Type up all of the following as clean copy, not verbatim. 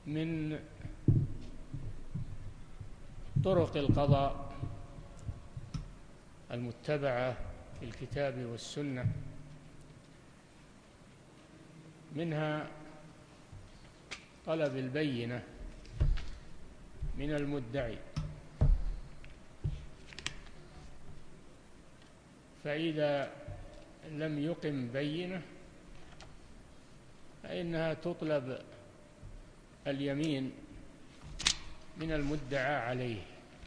من طرق القضاء المتبعة في الكتاب والسنة، منها طلب البينة من المدعي، فإذا لم يقم بينة فإنها تطلب اليمين من المدعى عليه.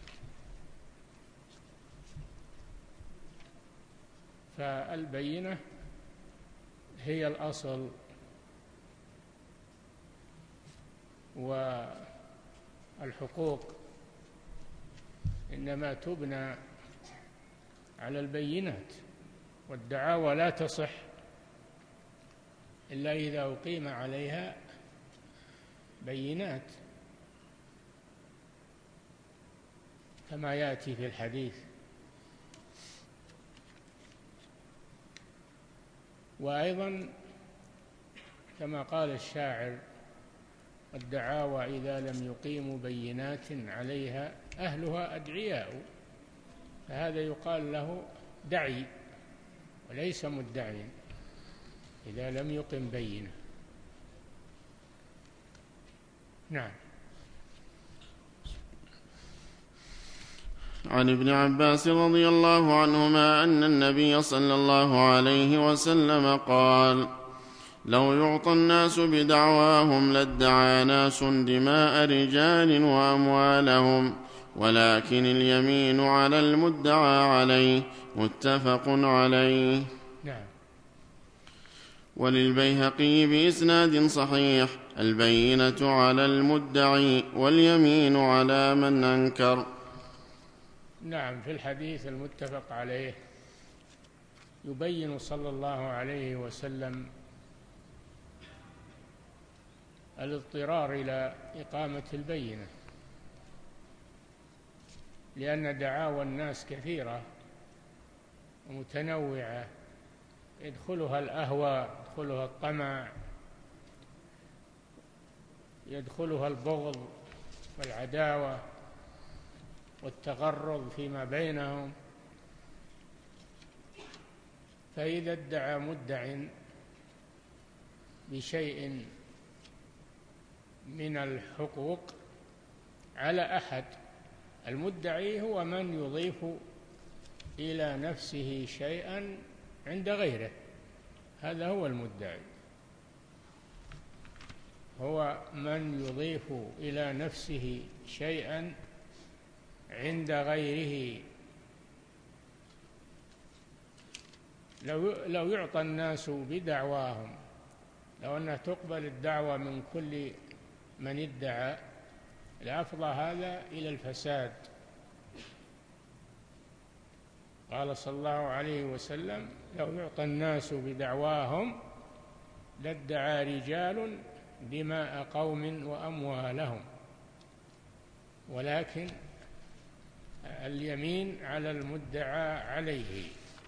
فالبينة هي الأصل، والحقوق إنما تبنى على البينات، والدعاوى لا تصح إلا إذا أقيم عليها بينات، كما يأتي في الحديث. وأيضا كما قال الشاعر: الدعاوى إذا لم يقيموا بينات عليها أهلها أدعياء. فهذا يقال له دعي وليس مدعي إذا لم يقم بينة. نعم. عن ابن عباس رضي الله عنهما أن النبي صلى الله عليه وسلم قال: لو يعطى الناس بدعواهم لادعى ناس دماء رجال وأموالهم، ولكن اليمين على المدعى عليه. متفق عليه. نعم. وللبيهقي بإسناد صحيح: البينة على المدعي واليمين على من أنكر. نعم. في الحديث المتفق عليه يبين صلى الله عليه وسلم الاضطرار إلى إقامة البينة، لأن دعاوى الناس كثيرة ومتنوعة، يدخلها الأهوى، يدخلها الطمع، يدخلها البغض والعداوة والتغرض فيما بينهم. فإذا ادعى مدع بشيء من الحقوق على أحد، المدعي هو من يضيف إلى نفسه شيئا عند غيره، هذا هو المدعي، هو من يضيف إلى نفسه شيئا عند غيره. لو يعطى الناس بدعواهم، لو أنها تقبل الدعوة من كل من ادعى، لأفضى هذا إلى الفساد. قال صلى الله عليه وسلم: لو يعطى الناس بدعواهم لادعى رجال دماء قوم وأموالهم، ولكن اليمين على المدعى عليه.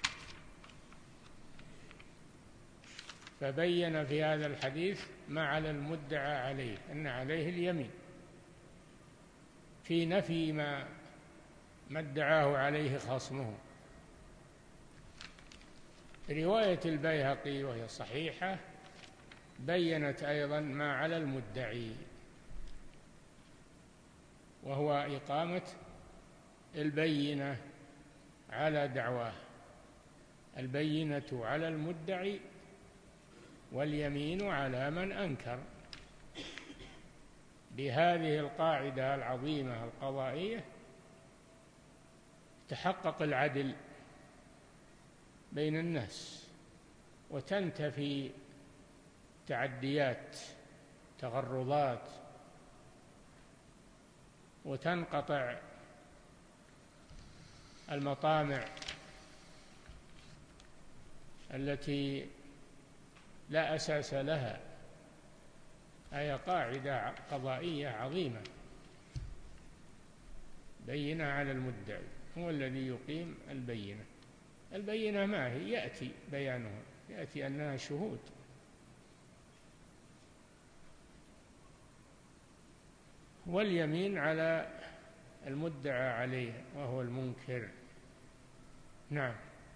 فبين في هذا الحديث ما على المدعى عليه، أن عليه اليمين في نفي ما ادعاه عليه خصمه. رواية البيهقي وهي صحيحة بيّنت أيضا ما على المدعي، وهو إقامة البينة على دعواه. البينة على المدعي واليمين على من أنكر. بهذه القاعدة العظيمة القضائية تحقق العدل بين الناس، وتنتفي تعديات، تغرضات، وتنقطع المطامع التي لا أساس لها. هي قاعدة قضائية عظيمة. بينة على المدعي، هو الذي يقيم البينة. البينة ما هي؟ يأتي بيانها، يأتي أنها شهود. واليمين على المدعى عليه وهو المنكر. نعم.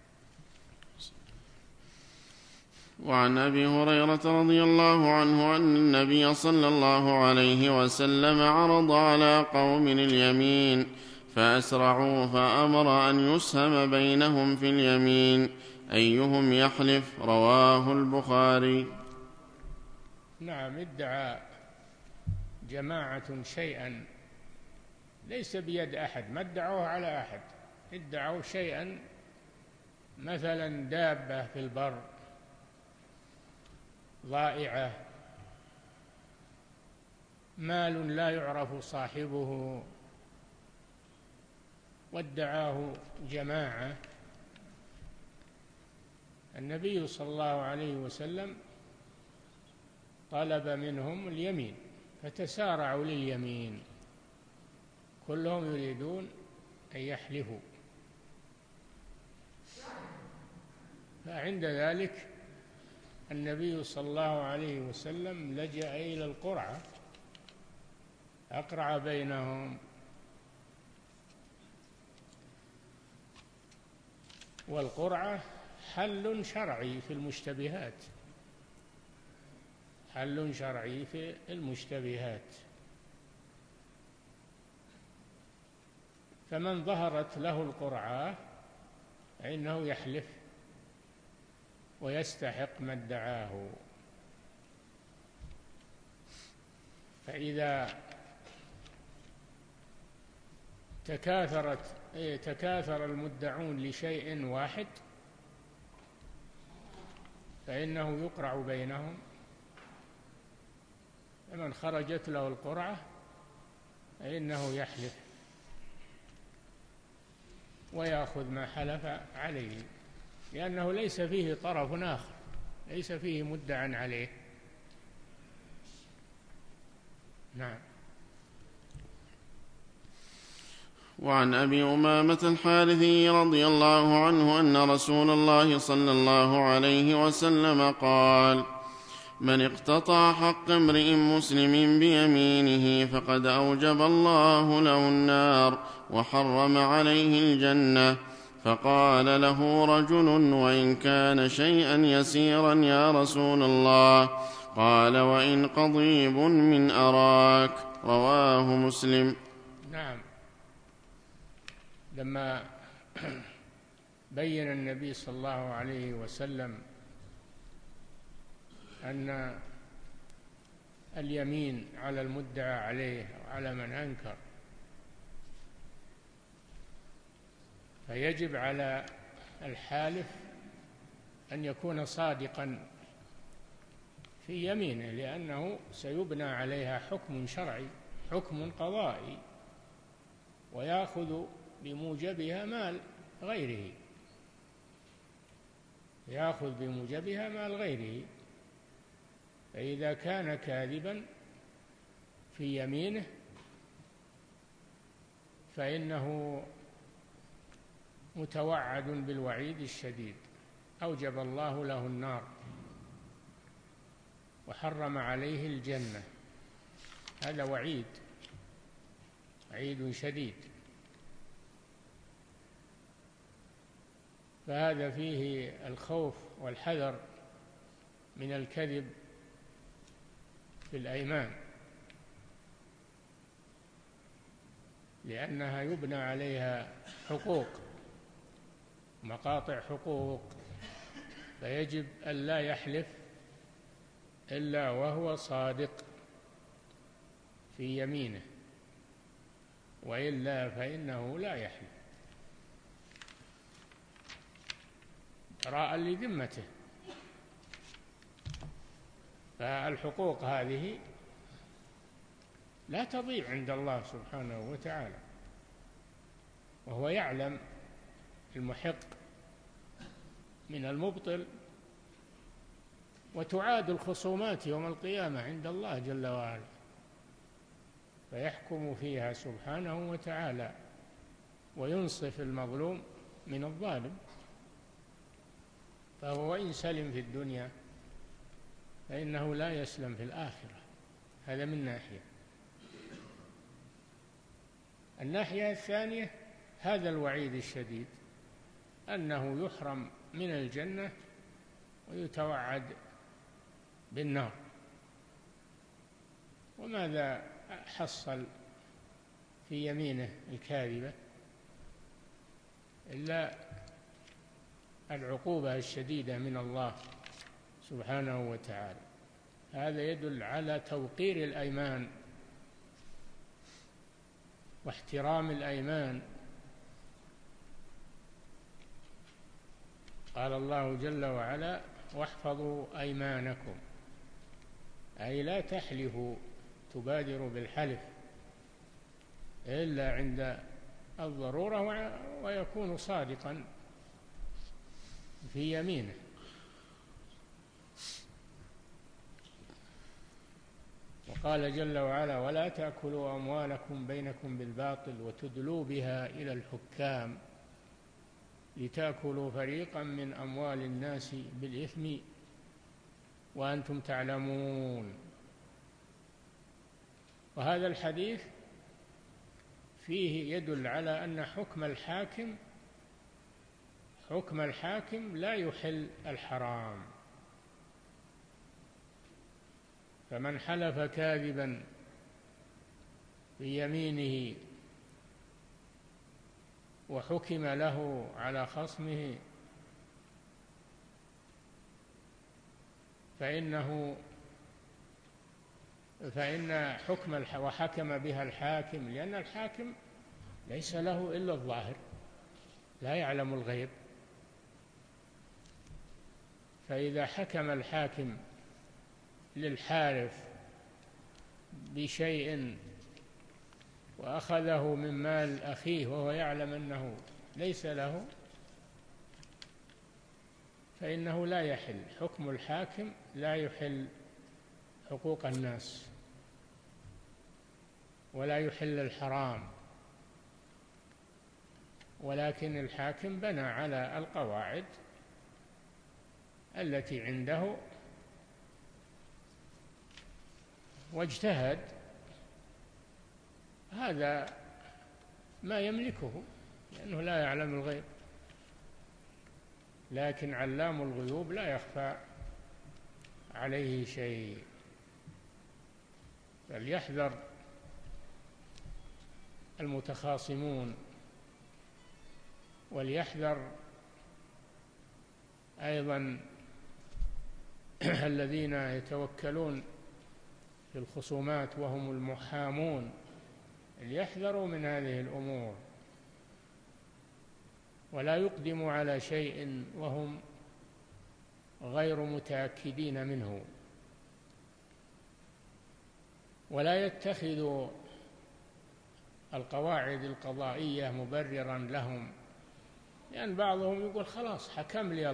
وعن أبي هريرة رضي الله عنه أن النبي صلى الله عليه وسلم عرض على قوم اليمين فأسرعوا فأمر أن يسهم بينهم في اليمين أيهم يحلف. رواه البخاري. نعم. ادعى جماعة شيئا ليس بيد أحد، ما ادعوه على أحد، ادعوا شيئا، مثلا دابة في البر ضائعة، مال لا يعرف صاحبه، وادعاه جماعة. النبي صلى الله عليه وسلم طلب منهم اليمين فتسارعوا لليمين، كلهم يريدون أن يحلفوا. فعند ذلك النبي صلى الله عليه وسلم لجأ إلى القرعة، أقرع بينهم، والقرعة حل شرعي في المشتبهات، حل شرعي في المشتبهات. فمن ظهرت له القرعة فإنه يحلف ويستحق ما ادعاه. فإذا تكاثر المدعون لشيء واحد فإنه يقرع بينهم، فمن خرجت له القرعة فإنه يحلف ويأخذ ما حلف عليه، لأنه ليس فيه طرف آخر، ليس فيه مدعى عليه. نعم. وعن أبي أمامة الحارثي رضي الله عنه أن رسول الله صلى الله عليه وسلم قال: من اقتطع حق امرئ مسلم بيمينه فقد أوجب الله له النار وحرم عليه الجنة. فقال له رجل: وإن كان شيئا يسيرا يا رسول الله؟ قال: وإن قضيب من أراك. رواه مسلم. نعم. لما بين النبي صلى الله عليه وسلم أن اليمين على المدعى عليه وعلى من أنكر، فيجب على الحالف أن يكون صادقا في يمينه، لأنه سيبنى عليها حكم شرعي، حكم قضائي، ويأخذ بموجبها مال غيره، يأخذ بموجبها مال غيره. فإذا كان كاذبا في يمينه فإنه متوعد بالوعيد الشديد، أوجب الله له النار وحرم عليه الجنة. هذا وعيد شديد. فهذا فيه الخوف والحذر من الكذب في الأيمان، لأنها يبنى عليها حقوق، مقاطع حقوق، فيجب ألا يحلف إلا وهو صادق في يمينه، وإلا فإنه لا يحلف راء لذمته. فالحقوق هذه لا تضيع عند الله سبحانه وتعالى، وهو يعلم المحق من المبطل، وتعاد الخصومات يوم القيامة عند الله جل وعلا، فيحكم فيها سبحانه وتعالى وينصف المظلوم من الظالم. فهو وإن سلم في الدنيا فإنه لا يسلم في الآخرة. هذا من ناحية. الناحية الثانية هذا الوعيد الشديد أنه يحرم من الجنة ويتوعد بالنار. وماذا حصل في يمينه الكاذبة إلا العقوبة الشديدة من الله سبحانه وتعالى. هذا يدل على توقير الأيمان واحترام الأيمان. قال الله جل وعلا: واحفظوا أيمانكم، أي لا تحلفوا تبادروا بالحلف إلا عند الضرورة ويكون صادقا في يمينه. وقال جل وعلا: ولا تأكلوا أموالكم بينكم بالباطل وتدلوا بها إلى الحكام لتأكلوا فريقا من أموال الناس بالإثم وأنتم تعلمون. وهذا الحديث فيه يدل على أن حكم الحاكم لا يحل الحرام. فمن حلف كاذبا بيمينه وحكم له على خصمه فإن وحكم بها الحاكم، لأن الحاكم ليس له إلا الظاهر، لا يعلم الغيب. فإذا حكم الحاكم للحالف بشيء وأخذه من مال أخيه وهو يعلم أنه ليس له، فإنه لا يحل. حكم الحاكم لا يحل حقوق الناس ولا يحل الحرام، ولكن الحاكم بنى على القواعد التي عنده واجتهد. هذا ما يملكه لأنه لا يعلم الغيب، لكن علام الغيوب لا يخفى عليه شيء. فليحذر المتخاصمون، وليحذر أيضا الذين يتوكلون في الخصومات وهم المحامون، ليحذروا من هذه الأمور ولا يقدموا على شيء وهم غير متأكدين منه، ولا يتخذوا القواعد القضائية مبررا لهم، لأن بعضهم يقول خلاص حكم لي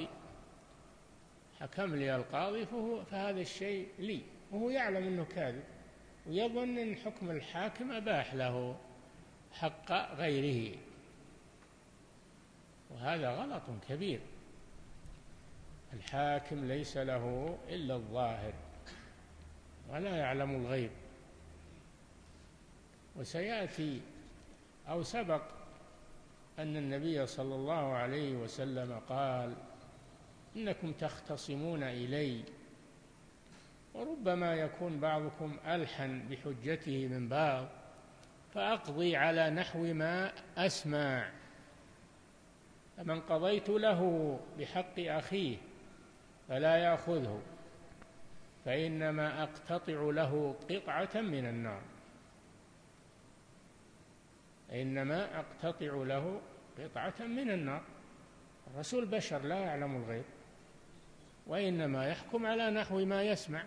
القاضي فهذا الشيء لي، وهو يعلم أنه كاذب ويظن أن حكم الحاكم أباح له حق غيره، وهذا غلط كبير. الحاكم ليس له إلا الظاهر ولا يعلم الغيب. وسيأتي أو سبق أن النبي صلى الله عليه وسلم قال: إنكم تختصمون إلي وربما يكون بعضكم ألحن بحجته من بعض، فأقضي على نحو ما أسمع، فمن قضيت له بحق أخيه فلا يأخذه فإنما أقتطع له قطعة من النار. الرسول بشر لا يعلم الغيب، وإنما يحكم على نحو ما يسمع.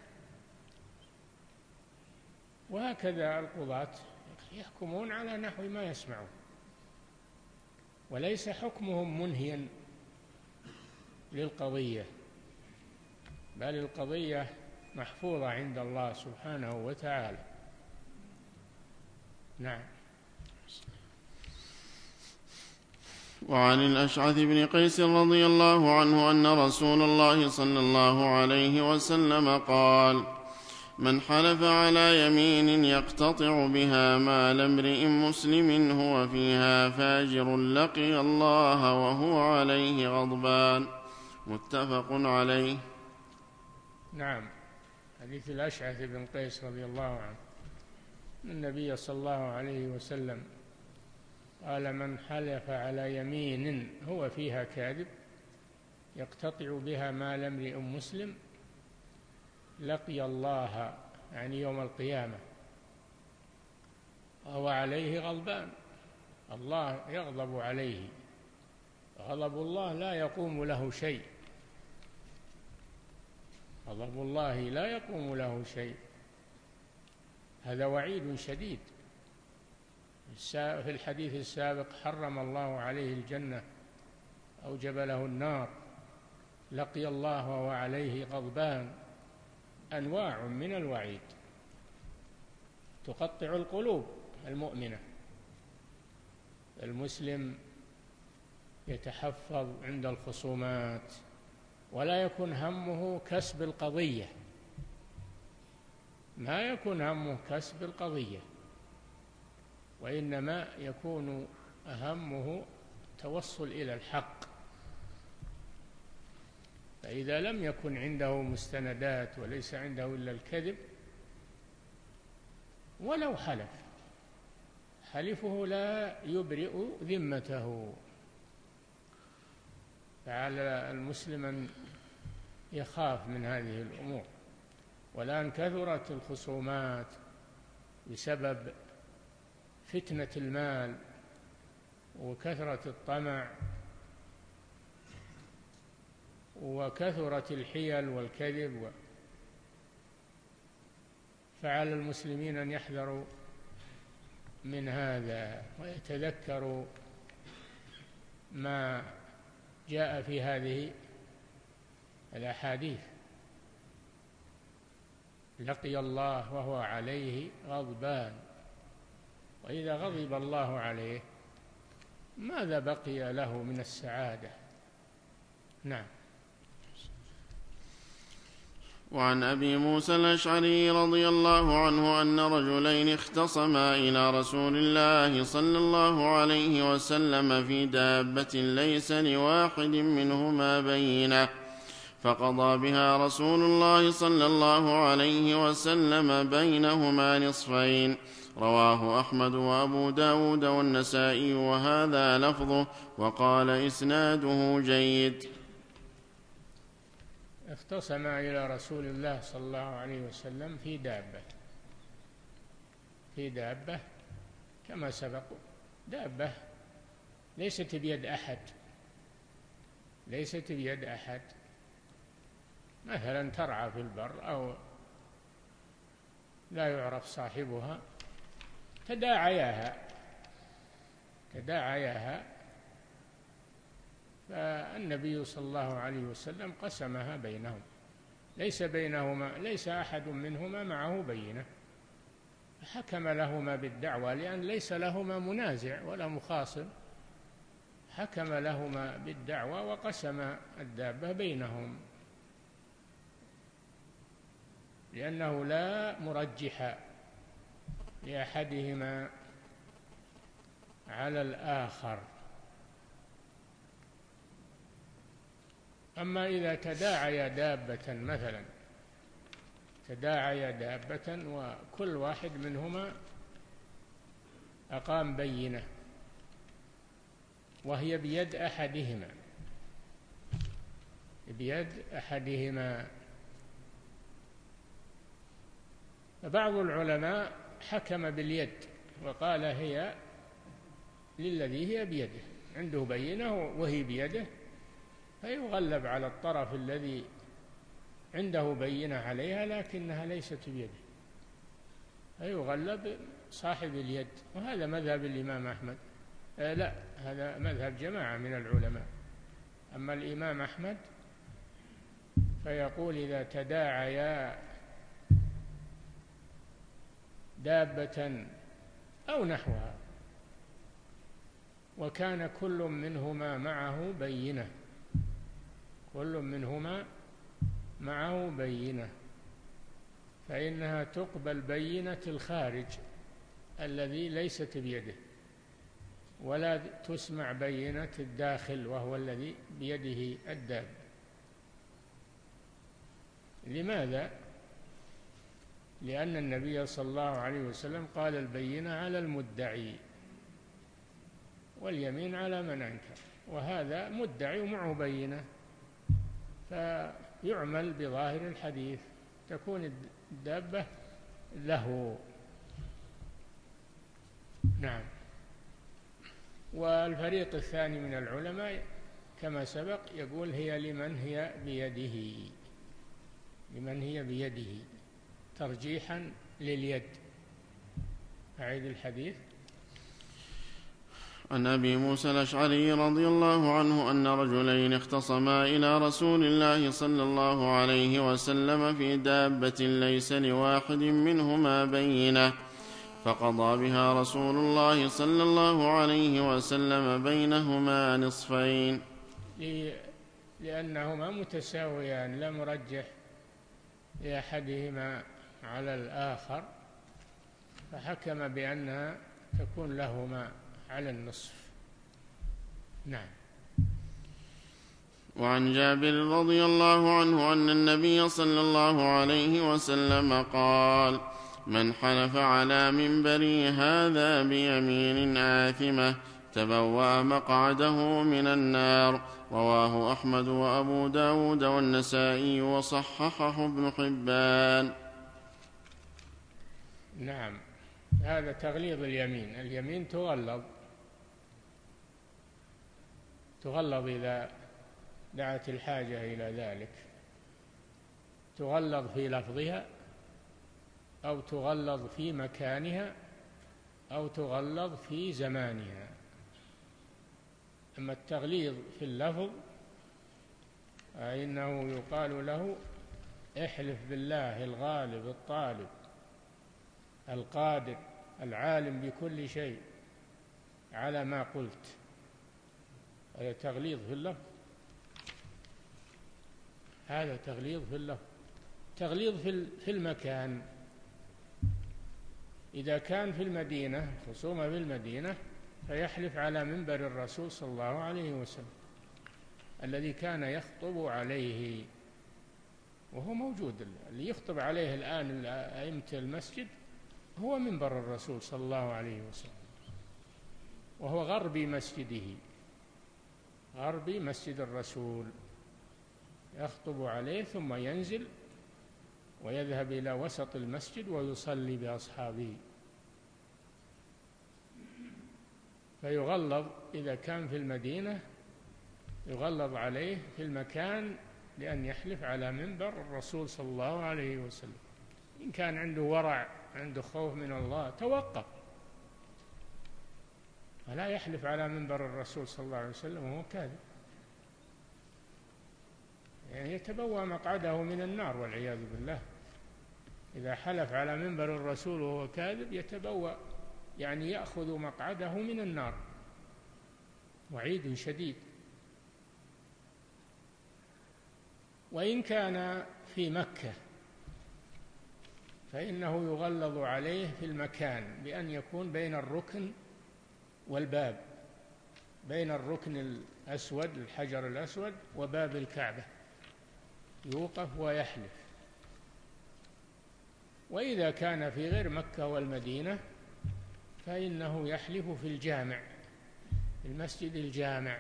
وهكذا القضاة يحكمون على نحو ما يسمعون، وليس حكمهم منهيا للقضية، بل القضية محفوظة عند الله سبحانه وتعالى. نعم. وعن الأشعث بن قيس رضي الله عنه أن رسول الله صلى الله عليه وسلم قال: من حلف على يمين يقتطع بها مال امرئ مسلم هو فيها فاجر لقي الله وهو عليه غضبان. متفق عليه. نعم. حديث الأشعث بن قيس رضي الله عنه النبي صلى الله عليه وسلم قال: من حلف على يمين هو فيها كاذب يقتطع بها مال امرئ مسلم لقي الله، يعني يوم القيامة، وهو عليه غضبان، الله يغضب عليه. غضب الله لا يقوم له شيء، غضب الله لا يقوم له شيء. هذا وعيد شديد. في الحديث السابق: حرم الله عليه الجنة، أوجب له النار، لقي الله وهو عليه غضبان. أنواع من الوعيد تقطع القلوب المؤمنة. المسلم يتحفظ عند الخصومات ولا يكون همه كسب القضية، ما يكون همه كسب القضية، وإنما يكون همه توصل إلى الحق. فإذا لم يكن عنده مستندات وليس عنده إلا الكذب ولو حلف، حلفه لا يبرئ ذمته. فعلى المسلم أن يخاف من هذه الأمور. والآن كثرت الخصومات بسبب فتنة المال وكثرة الطمع وكثرة الحيل والكذب. فعلى المسلمين أن يحذروا من هذا ويتذكروا ما جاء في هذه الأحاديث: لقي الله وهو عليه غضبان. وإذا غضب الله عليه ماذا بقي له من السعادة؟ نعم. وعن أبي موسى الأشعري رضي الله عنه أن رجلين اختصما إلى رسول الله صلى الله عليه وسلم في دابة ليس لواحد منهما بينة، فقضى بها رسول الله صلى الله عليه وسلم بينهما نصفين. رواه أحمد وأبو داود والنسائي، وهذا لفظه، وقال إسناده جيد. اختصم إلى رسول الله صلى الله عليه وسلم في دابة كما سبق. دابة ليست بيد أحد، مثلا ترعى في البر أو لا يعرف صاحبها، تداعياها، فالنبي صلى الله عليه وسلم قسمها بينهم، ليس أحد منهما معه بينة، حكم لهما بالدعوى لأن ليس لهما منازع ولا مخاصم، حكم لهما بالدعوى وقسم الدابة بينهم، لأنه لا مرجح لأحدهما على الآخر. أما إذا تداعي دابة وكل واحد منهما أقام بينة وهي بيد أحدهما، فبعض العلماء حكم باليد وقال هي للذي هي بيده، عنده بينة وهي بيده، فيغلب على الطرف الذي عنده بينة عليها لكنها ليست بيده، فيغلب صاحب اليد. وهذا مذهب الإمام أحمد، لا، هذا مذهب جماعة من العلماء. أما الإمام أحمد فيقول إذا تداعيا دابة أو نحوها وكان كل منهما معه بينة فإنها تقبل بينة الخارج الذي ليست بيده، ولا تسمع بينة الداخل وهو الذي بيده الدابة. لماذا؟ لأن النبي صلى الله عليه وسلم قال البينة على المدعي واليمين على من أنكر، وهذا مدعي ومعه بينة، فيعمل بظاهر الحديث، تكون الدابة له. نعم. والفريق الثاني من العلماء كما سبق يقول هي لمن هي بيده، لمن هي بيده، ترجيحا لليد. أعيد الحديث. عن أبي موسى الأشعري رضي الله عنه أن رجلين اختصما إلى رسول الله صلى الله عليه وسلم في دابة ليس لواحد منهما بينة، فقضى بها رسول الله صلى الله عليه وسلم بينهما نصفين، لأنهما متساويان، لا مرجح لأحدهما على الآخر، فحكم بأنها تكون لهما على النصف. نعم. وعن جابر رضي الله عنه أن النبي صلى الله عليه وسلم قال: من حلف على منبري هذا بيمين آثمة تبوأ مقعده من النار. رواه أحمد وأبو داود والنسائي وصححه ابن حبان. نعم. هذا تغليظ اليمين. اليمين تغلظ إذا دعت الحاجة إلى ذلك، تغلظ في لفظها أو تغلظ في مكانها أو تغلظ في زمانها. أما التغليظ في اللفظ فإنه يقال له: احلف بالله الغالب الطالب القادر العالم بكل شيء على ما قلت. هذا تغليظ في اللفظ، هذا تغليظ في اللفظ. تغليظ في المكان، إذا كان في المدينة، خصومة في المدينة، فيحلف على منبر الرسول صلى الله عليه وسلم الذي كان يخطب عليه وهو موجود. اللي يخطب عليه الآن أئمة المسجد هو منبر الرسول صلى الله عليه وسلم، وهو غربي مسجده، غربي مسجد الرسول، يخطب عليه ثم ينزل ويذهب إلى وسط المسجد ويصلي بأصحابه. فيغلظ إذا كان في المدينة، يغلظ عليه في المكان لأن يحلف على منبر الرسول صلى الله عليه وسلم. إن كان عنده ورع، عنده خوف من الله، توقف، ولا يحلف على منبر الرسول صلى الله عليه وسلم وهو كاذب، يعني يتبوأ مقعده من النار والعياذ بالله. إذا حلف على منبر الرسول وهو كاذب يتبوأ، يعني يأخذ مقعده من النار، وعيد شديد. وإن كان في مكة فإنه يغلظ عليه في المكان بأن يكون بين الركن والباب، بين الركن الأسود الحجر الأسود وباب الكعبة، يوقف ويحلف. وإذا كان في غير مكة والمدينة فإنه يحلف في الجامع، المسجد الجامع،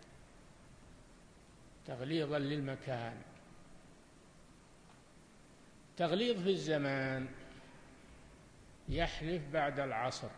تغليظا للمكان. تغليظ في الزمان، يحلف بعد العصر،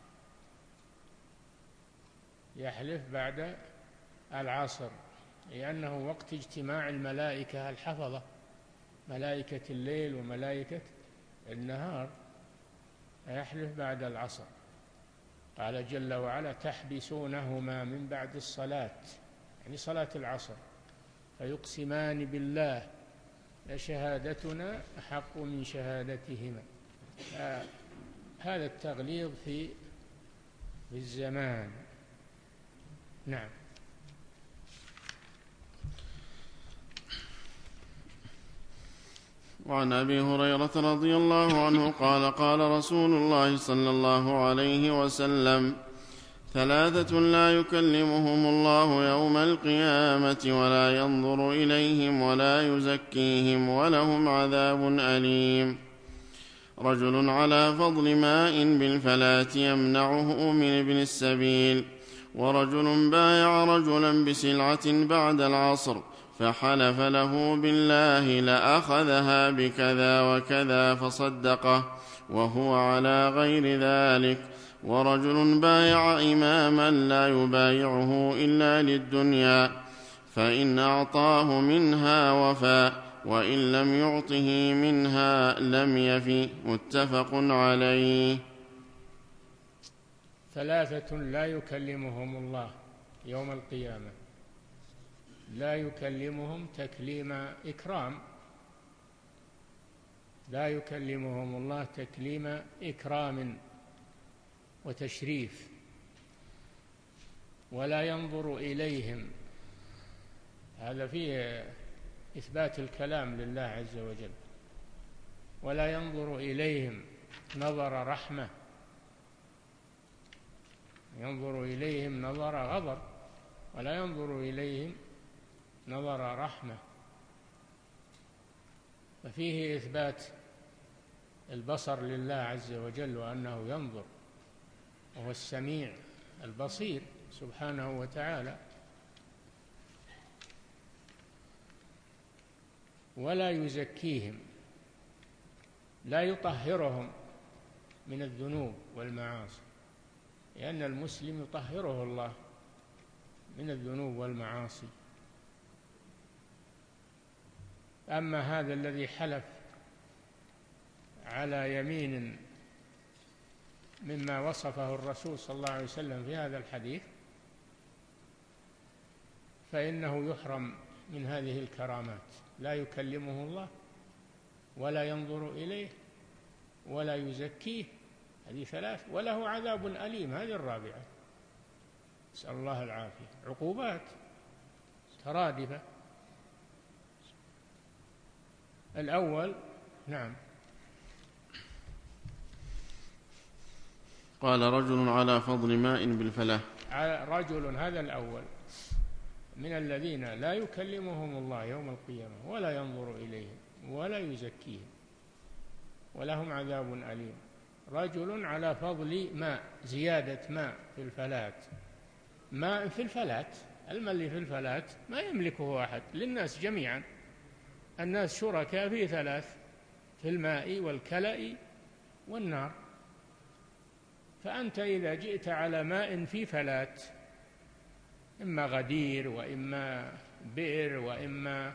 يحلف بعد العصر، لأنه وقت اجتماع الملائكة الحفظة، ملائكة الليل وملائكة النهار، يحلف بعد العصر. قال جل وعلا: تحبسونهما من بعد الصلاة، يعني صلاة العصر، فيقسمان بالله لشهادتنا أحق من شهادتهما. هذا التغليظ في الزمان. نعم. وعن أبي هريرة رضي الله عنه قال قال رسول الله صلى الله عليه وسلم: ثلاثة لا يكلمهم الله يوم القيامة ولا ينظر إليهم ولا يزكيهم ولهم عذاب أليم: رجل على فضل ماء بالفلاة يمنعه من ابن السبيل، ورجل بايع رجلا بسلعة بعد العصر فحلف له بالله لأخذها بكذا وكذا فصدقه وهو على غير ذلك، ورجل بايع إماما لا يبايعه إلا للدنيا فإن أعطاه منها وفى وإن لم يعطه منها لم يف. متفق عليه. ثلاثة لا يكلمهم الله يوم القيامة، لا يكلمهم تكليم إكرام، لا يكلمهم الله تكليم إكرام وتشريف، ولا ينظر إليهم. هذا فيه إثبات الكلام لله عز وجل. ولا ينظر إليهم نظر رحمة، ينظر إليهم نظر غضب، ولا ينظر إليهم نظر رحمة. ففيه إثبات البصر لله عز وجل وأنه ينظر، وهو السميع البصير سبحانه وتعالى. ولا يزكيهم، لا يطهرهم من الذنوب والمعاصي، لأن المسلم يطهره الله من الذنوب والمعاصي. أما هذا الذي حلف على يمين مما وصفه الرسول صلى الله عليه وسلم في هذا الحديث فإنه يحرم من هذه الكرامات. لا يكلمه الله ولا ينظر إليه ولا يزكيه، هذه ثلاث، وله عذاب أليم، هذه الرابعة، نسأل الله العافية. عقوبات مترادفة. الأول نعم. قال: رجل على فضل ماء بالفلاة. رجل، هذا الأول، من الذين لا يكلمهم الله يوم القيامة ولا ينظر إليهم ولا يزكيهم ولهم عذاب أليم. رجل على فضل ماء، زيادة ماء في الفلاة، ماء في الفلاة، الماء اللي في الفلاة ما يملكه أحد، للناس جميعا، الناس شركاء في ثلاث: في الماء والكلأ والنار. فأنت إذا جئت على ماء في فلاة، إما غدير وإما بئر وإما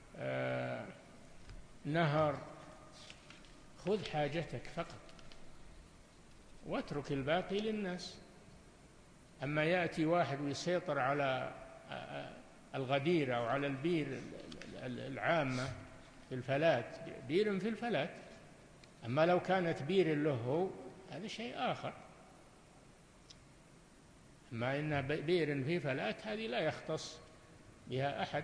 نهر، خذ حاجتك فقط واترك الباقي للناس. أما يأتي واحد ويسيطر على الغدير أو على البير العامة في الفلاة، بير في الفلاة، أما لو كانت بير له هذا شيء آخر. أما إن بير في فلاة هذه لا يختص بها أحد،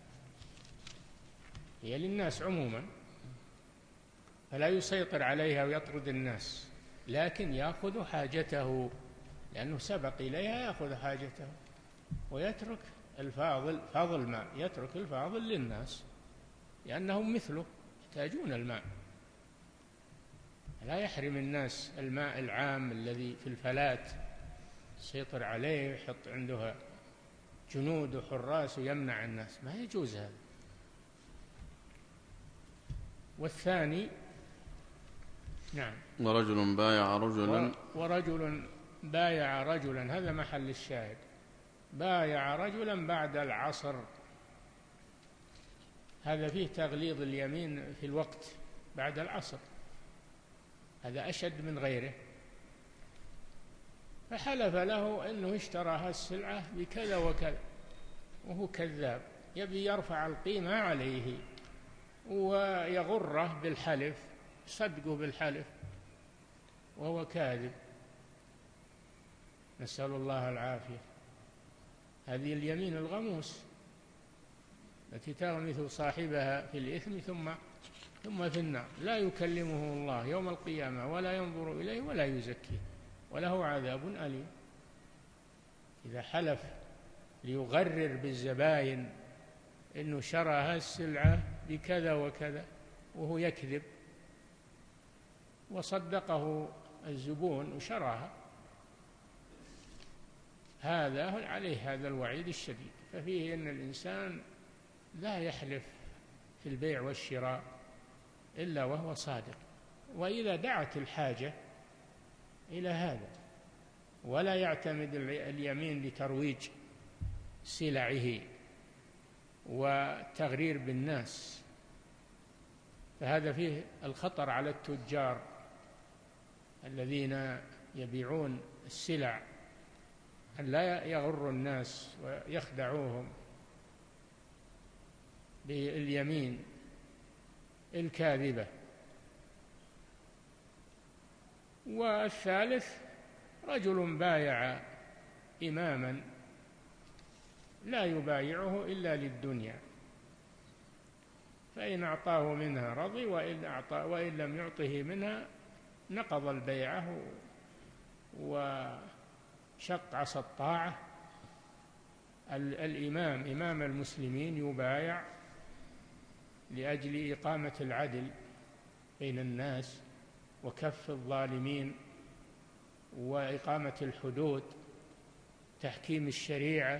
هي للناس عموما، فلا يسيطر عليها ويطرد الناس، لكن يأخذ حاجته، لأنه سبق إليها، يأخذ حاجته ويترك الفاضل، فاضل الماء، يترك الفاضل للناس، لأنهم مثله يحتاجون الماء. لا يحرم الناس الماء العام الذي في الفلاة، يسيطر عليه ويحط عنده جنود وحراس ويمنع الناس، ما يجوز هذا. والثاني نعم. ورجل بايع رجلا، ورجل بايع رجلا، هذا محل الشاهد، بايع رجلا بعد العصر، هذا فيه تغليظ اليمين في الوقت بعد العصر، هذا أشد من غيره. فحلف له أنه اشترى السلعة بكذا وكذا وهو كذاب، يبي يرفع القيمة عليه ويغره بالحلف، يصدقه بالحلف وهو كاذب، نسأل الله العافية. هذه اليمين الغموس التي تغمس صاحبها في الإثم ثم ثم في النار لا يكلمه الله يوم القيامة ولا ينظر إليه ولا يزكيه وله عذاب أليم. إذا حلف ليغرر بالزباين إنه شرى هالسلعة بكذا وكذا وهو يكذب وصدقه الزبون وشراها، هذا عليه هذا الوعيد الشديد. ففيه أن الإنسان لا يحلف في البيع والشراء إلا وهو صادق، وإذا دعت الحاجة إلى هذا، ولا يعتمد اليمين لترويج سلعه والتغرير بالناس، فهذا فيه الخطر على التجار الذين يبيعون السلع أن لا يغروا الناس ويخدعوهم باليمين الكاذبة. والثالث رجل بايع إماما لا يبايعه إلا للدنيا، فإن أعطاه منها رضي وإن لم يعطه منها نقض البيعة وشق عصا الطاعة. الإمام إمام المسلمين يبايع لأجل إقامة العدل بين الناس وكف الظالمين وإقامة الحدود، تحكيم الشريعة،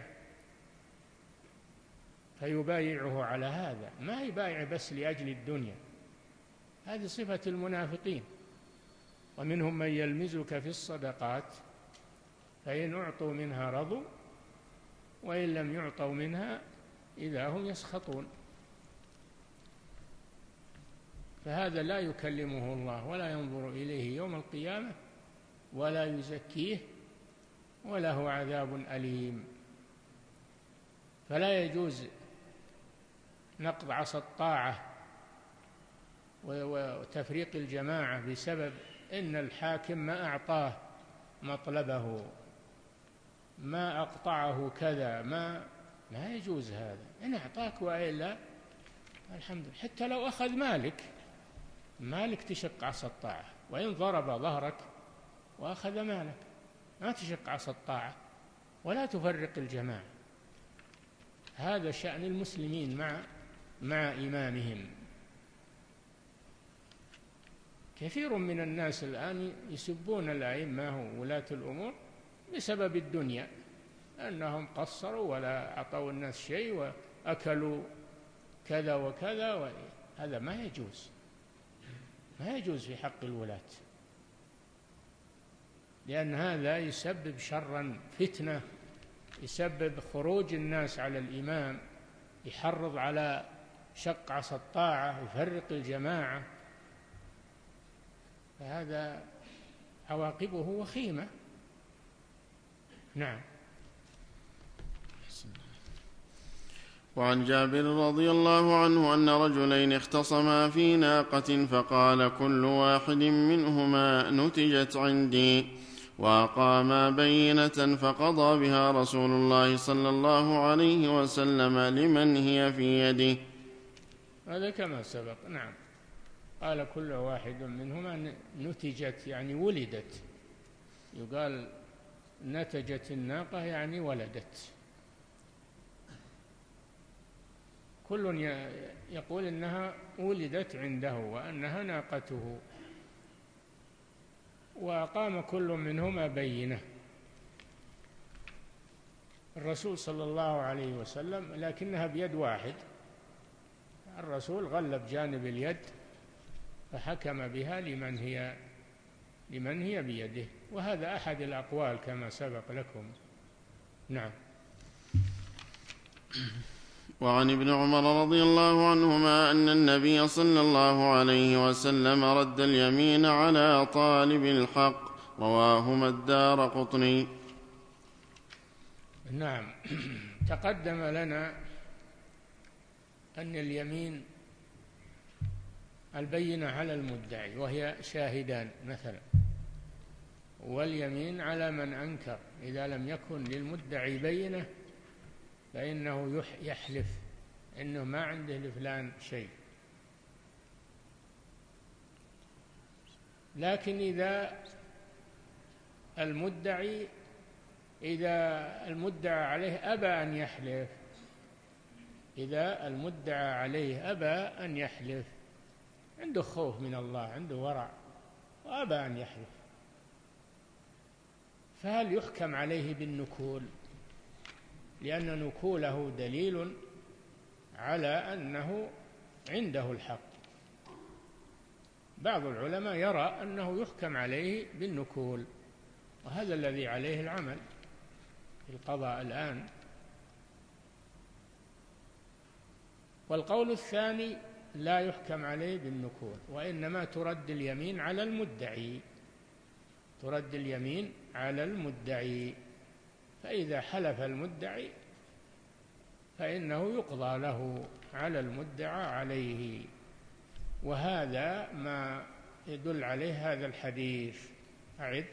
فيبايعه على هذا، ما يبايع بس لأجل الدنيا. هذه صفة المنافقين. ومنهم من يلمزك في الصدقات فإن أعطوا منها رضوا وإن لم يعطوا منها إذا هم يسخطون. فهذا لا يكلمه الله ولا ينظر إليه يوم القيامة ولا يزكيه وله عذاب أليم. فلا يجوز نقض عصا الطاعة وتفريق الجماعة بسبب إن الحاكم ما أعطاه مطلبه، ما أقطعه كذا، ما يجوز هذا. إن أعطاك وإلا الحمد لله. حتى لو أخذ مالك تشق عصا الطاعة، وإن ضرب ظهرك وأخذ مالك ما تشق عصا الطاعة ولا تفرق الجماعة. هذا شأن المسلمين مع إمامهم. كثير من الناس الآن يسبون الأئمة وولاة الأمور بسبب الدنيا، أنهم قصروا ولا أعطوا الناس شيء وأكلوا كذا وكذا، هذا ما يجوز في حق الولاة، لأن هذا يسبب شرا، فتنة، يسبب خروج الناس على الإمام، يحرض على شق عصا الطاعة، يفرق الجماعة، فهذا عواقبه وخيمة. نعم. وعن جابر رضي الله عنه أن رجلين اختصما في ناقة فقال كل واحد منهما نتجت عندي، وأقاما بينة فقضى بها رسول الله صلى الله عليه وسلم لمن هي في يده. هذا كما سبق. نعم. قال كل واحد منهما نتجت يعني ولدت، يقال نتجت الناقة يعني ولدت. كل يقول إنها ولدت عنده وأنها ناقته، وقام كل منهما بينة. الرسول صلى الله عليه وسلم لكنها بيد واحد، الرسول غلب جانب اليد فحكم بها لمن هي بيده، وهذا أحد الأقوال كما سبق لكم. نعم. وعن ابن عمر رضي الله عنهما أن النبي صلى الله عليه وسلم رد اليمين على طالب الحق، رواهما الدارقطني. نعم. تقدم لنا أن اليمين البينة على المدعي وهي شاهدان مثلا، واليمين على من أنكر. إذا لم يكن للمدعي بينة فإنه يحلف إنه ما عنده لفلان شيء. لكن إذا المدعي عليه أبى أن يحلف، إذا المدعى عليه أبى أن يحلف، عنده خوف من الله، عنده ورع وأبى أن يحلف، فهل يحكم عليه بالنكول؟ لأن نكوله دليل على أنه عنده الحق. بعض العلماء يرى أنه يحكم عليه بالنكول، وهذا الذي عليه العمل في القضاء الآن. والقول الثاني لا يحكم عليه بالنكول، وإنما ترد اليمين على المدعي، ترد اليمين على المدعي، فإذا حلف المدعي فإنه يقضى له على المدعى عليه، وهذا ما يدل عليه هذا الحديث. أعد.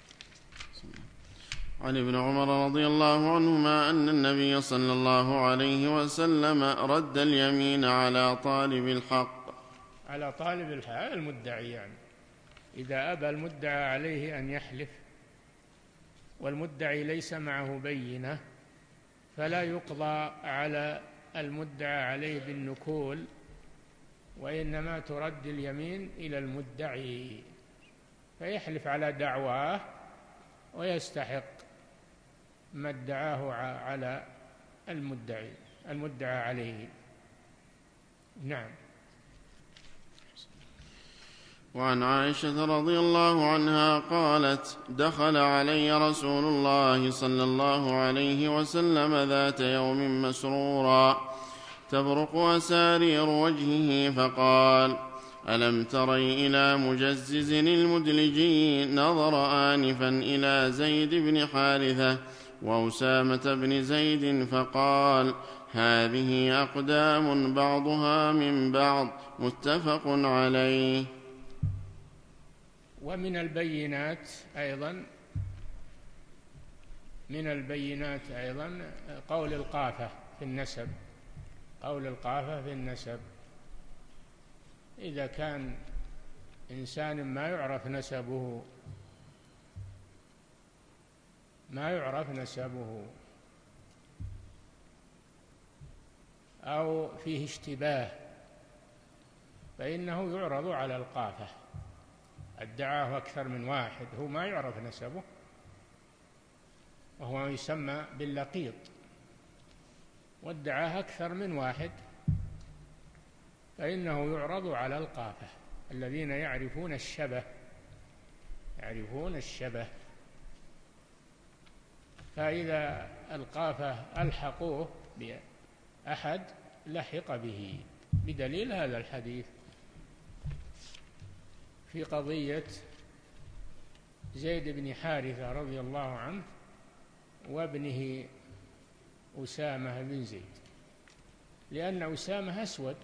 عن ابن عمر رضي الله عنهما أن النبي صلى الله عليه وسلم رد اليمين على طالب الحق، على طالب الحق المدعي، يعني إذا أبى المدعى عليه أن يحلف والمدعي ليس معه بينة فلا يقضى على المدعى عليه بالنكول، وإنما ترد اليمين إلى المدعي فيحلف على دعواه ويستحق ما ادعاه على المدعى عليه. نعم. وعن عائشة رضي الله عنها قالت: دخل علي رسول الله صلى الله عليه وسلم ذات يوم مسرورا تبرق أسارير وجهه فقال: ألم تري إلى مجزز المدلجي؟ نظر آنفا إلى زيد بن حارثة وأسامة بن زيد فقال: هذه أقدام بعضها من بعض، متفق عليه. ومن البينات أيضا قول القافة في النسب، قول القافة في النسب. إذا كان إنسان ما يعرف نسبه أو فيه اشتباه فإنه يعرض على القافة. ادعاه أكثر من واحد، هو ما يعرف نسبه وهو يسمى باللقيط، وادعاه أكثر من واحد فإنه يعرض على القافة الذين يعرفون الشبه. فإذا القافة ألحقوه بأحد لحق به، بدليل هذا الحديث في قضية زيد بن حارثة رضي الله عنه وابنه أسامة بن زيد، لأن أسامة أسود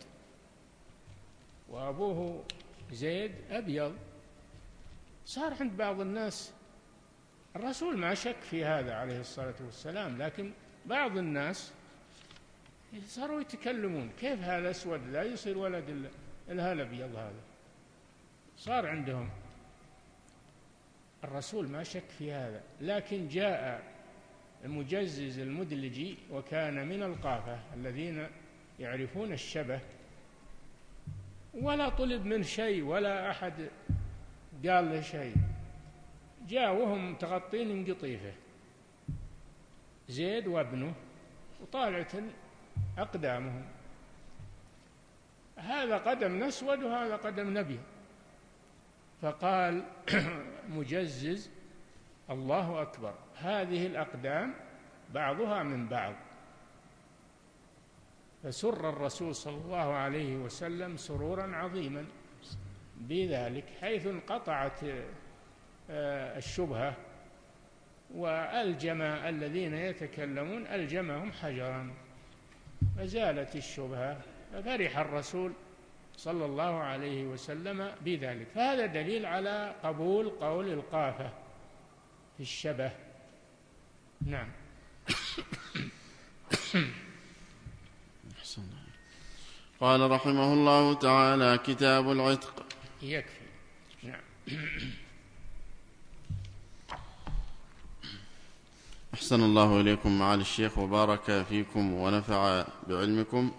وأبوه زيد أبيض. صار عند بعض الناس، الرسول ما شك في هذا عليه الصلاة والسلام، لكن بعض الناس صاروا يتكلمون: كيف هذا أسود لا يصير ولد الأبيض هذا؟ صار عندهم. الرسول ما شك في هذا، لكن جاء المجزز المدلجي وكان من القافة الذين يعرفون الشبه، ولا طلب منه شيء ولا أحد قال له شيء، جاء وهم متغطين من قطيفه زيد وابنه وطالعة أقدامهم، هذا قدم أسود وهذا قدم أبيض. فقال مجزز: الله أكبر، هذه الأقدام بعضها من بعض. فسر الرسول صلى الله عليه وسلم سرورا عظيما بذلك، حيث انقطعت الشبهة، وألجم الذين يتكلمون ألجمهم حجرا، فزالت الشبهة، ففرح الرسول صلى الله عليه وسلم بذلك. فهذا دليل على قبول قول القافة في الشبه. نعم. قال رحمه الله تعالى: كتاب العتق. يكفي. نعم. أحسن الله إليكم معالي الشيخ وبارك فيكم ونفع بعلمكم.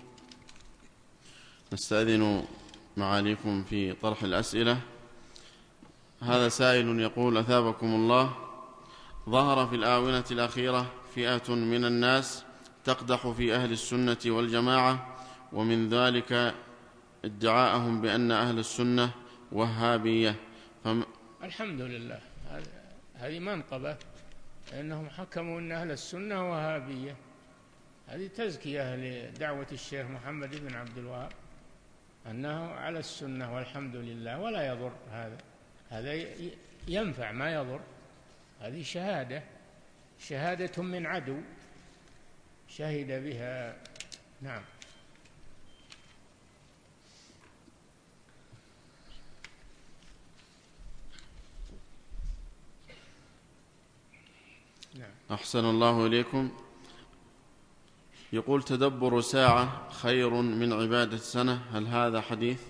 نستأذن معاليكم في طرح الأسئلة. هذا سائل يقول: أثابكم الله، ظهر في الآونة الأخيرة فئة من الناس تقدح في أهل السنة والجماعة، ومن ذلك ادعاءهم بأن أهل السنة وهابية. الحمد لله، هذه منقبة، لأنهم حكموا أن أهل السنة وهابية. هذه تزكية لدعوة الشيخ محمد بن عبد الوهاب أنه على السنة والحمد لله، ولا يضر هذا ينفع ما يضر. هذه شهادة من عدو شهد بها. نعم. أحسن الله إليكم. يقول: تدبر ساعة خير من عبادة سنة، هل هذا حديث؟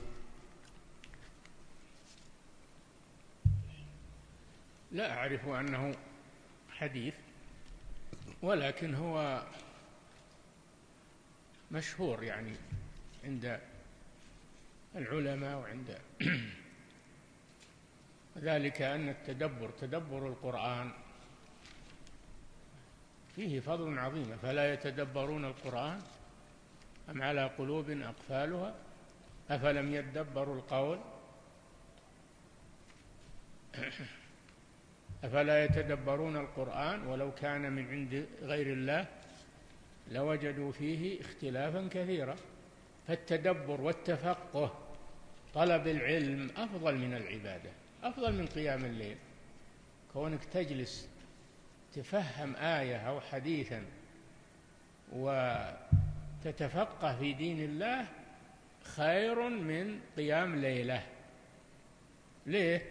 لا أعرف أنه حديث، ولكن هو مشهور يعني عند العلماء وعند ذلك أن تدبر القرآن فيه فضل عظيم. فلا يتدبرون القرآن أم على قلوب أقفالها أفلم يدبروا القول أفلا يتدبرون القرآن ولو كان من عند غير الله لوجدوا فيه اختلافا كثيرا. فالتدبر والتفقه، طلب العلم، أفضل من العبادة، أفضل من قيام الليل. كونك تجلس تفهم آية أو حديثا وتتفقه في دين الله خير من قيام ليلة. ليه؟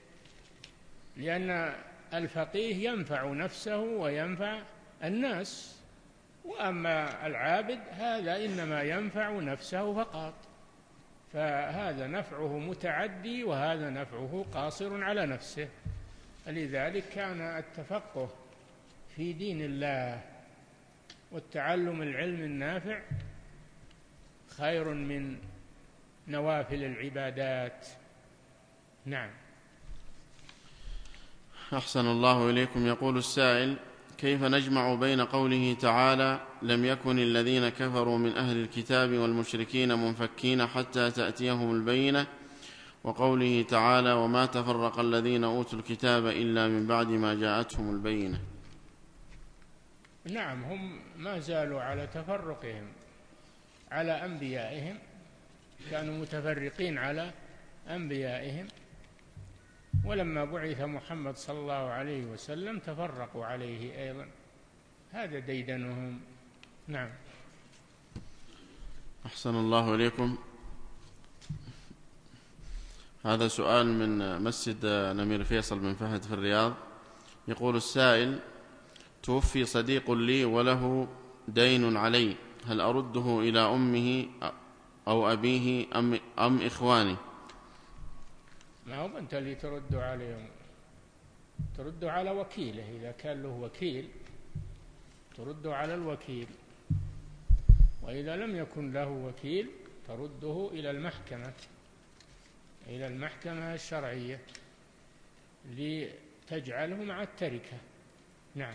لأن الفقيه ينفع نفسه وينفع الناس، وأما العابد هذا إنما ينفع نفسه فقط، فهذا نفعه متعدي وهذا نفعه قاصر على نفسه. لذلك كان التفقه في دين الله والتعلم العلم النافع خير من نوافل العبادات. نعم. أحسن الله إليكم. يقول السائل: كيف نجمع بين قوله تعالى: لم يكن الذين كفروا من أهل الكتاب والمشركين منفكين حتى تأتيهم البينة، وقوله تعالى: وما تفرق الذين أوتوا الكتاب إلا من بعد ما جاءتهم البينة؟ نعم، هم ما زالوا على تفرقهم على أنبيائهم، كانوا متفرقين على أنبيائهم، ولما بعث محمد صلى الله عليه وسلم تفرقوا عليه أيضا. هذا ديدنهم. نعم. أحسن الله إليكم. هذا سؤال من مسجد نمير فيصل بن فهد في الرياض. يقول السائل: توفي صديق لي وله دين علي، هل أرده إلى أمه أو أبيه أم إخواني؟ ما هو أنت اللي ترد عليهم، ترد على وكيله. إذا كان له وكيل ترد على الوكيل، وإذا لم يكن له وكيل ترده إلى المحكمة الشرعية لتجعله مع التركة. نعم.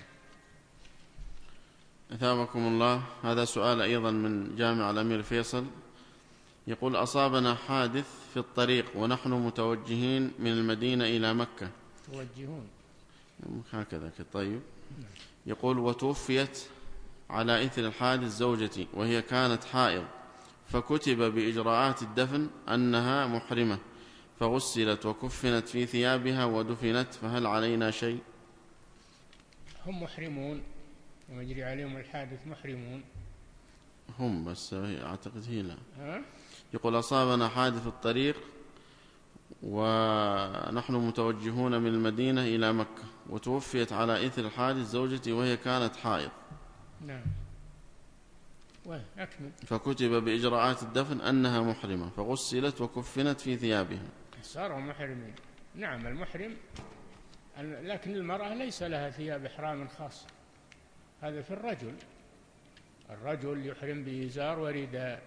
أثابكم الله. هذا سؤال أيضا من جامع الأمير فيصل. يقول: أصابنا حادث في الطريق ونحن متوجهين من المدينة إلى مكة. توجهون هكذا. طيب. يقول: وتوفيت على إثر الحادث زوجتي وهي كانت حائض، فكتب بإجراءات الدفن أنها محرمة، فغسلت وكفنت في ثيابها ودفنت، فهل علينا شيء؟ هم محرمون ويجري عليهم الحادث، محرمون هم، بس أعتقد هي لا. يقول: أصابنا حادث الطريق ونحن متوجهون من المدينة إلى مكة، وتوفيت على إثر الحادث زوجتي وهي كانت حائض. نعم. أكمل. فكتب بإجراءات الدفن أنها محرمة، فغسلت وكفنت في ثيابها. صاروا محرمين. نعم المحرم، لكن المرأة ليس لها ثياب إحرام خاصة، هذا في الرجل يحرم بإزار ورداء.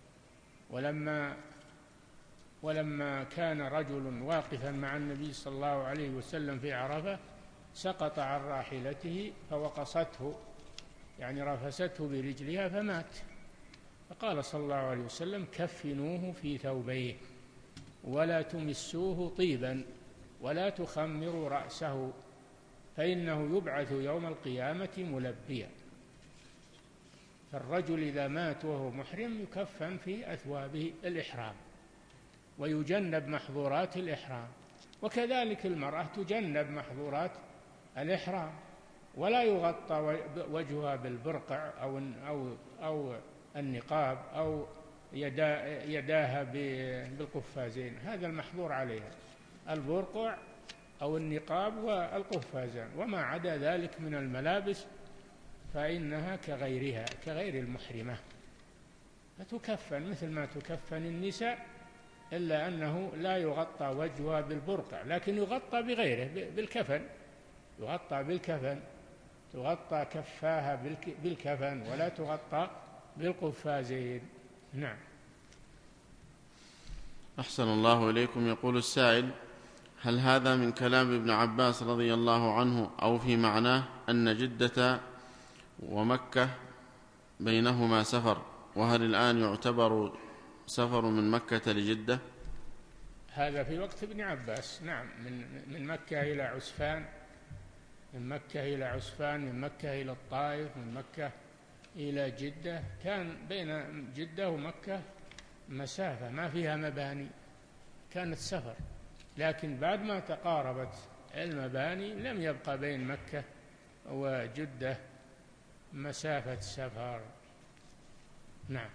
ولما كان رجل واقفا مع النبي صلى الله عليه وسلم في عرفة سقط عن راحلته فوقصته، يعني رفسته برجلها فمات، فقال صلى الله عليه وسلم: كفنوه في ثوبيه ولا تمسوه طيبا ولا تخمروا رأسه فإنه يبعث يوم القيامة ملبيا. فالرجل إذا مات وهو محرم يكفن في أثواب الإحرام ويجنب محظورات الإحرام، وكذلك المرأة تجنب محظورات الإحرام، ولا يغطى وجهها بالبرقع أو النقاب أو يداها بالقفازين، هذا المحظور عليها، البرقع أو النقاب والقفازان، وما عدا ذلك من الملابس فإنها كغيرها، كغير المحرمة، فتكفن مثل ما تكفن النساء، إلا أنه لا يغطى وجهها بالبرقع، لكن يغطى بغيره، بالكفن، يغطى بالكفن، تغطى كفاها بالكفن ولا تغطى بالقفازين. نعم. أحسن الله إليكم. يقول السائل: هل هذا من كلام ابن عباس رضي الله عنه أو في معناه أن جدة ومكة بينهما سفر، وهل الآن يعتبر سفر من مكة لجدة؟ هذا في وقت ابن عباس، نعم، من مكة إلى عسفان، من مكة إلى عسفان، من مكة إلى الطائف، من مكة إلى جدة، كان بين جدة ومكة مسافة ما فيها مباني، كانت سفر، لكن بعد ما تقاربت المباني لم يبقى بين مكة وجدة مسافة سفر. نعم.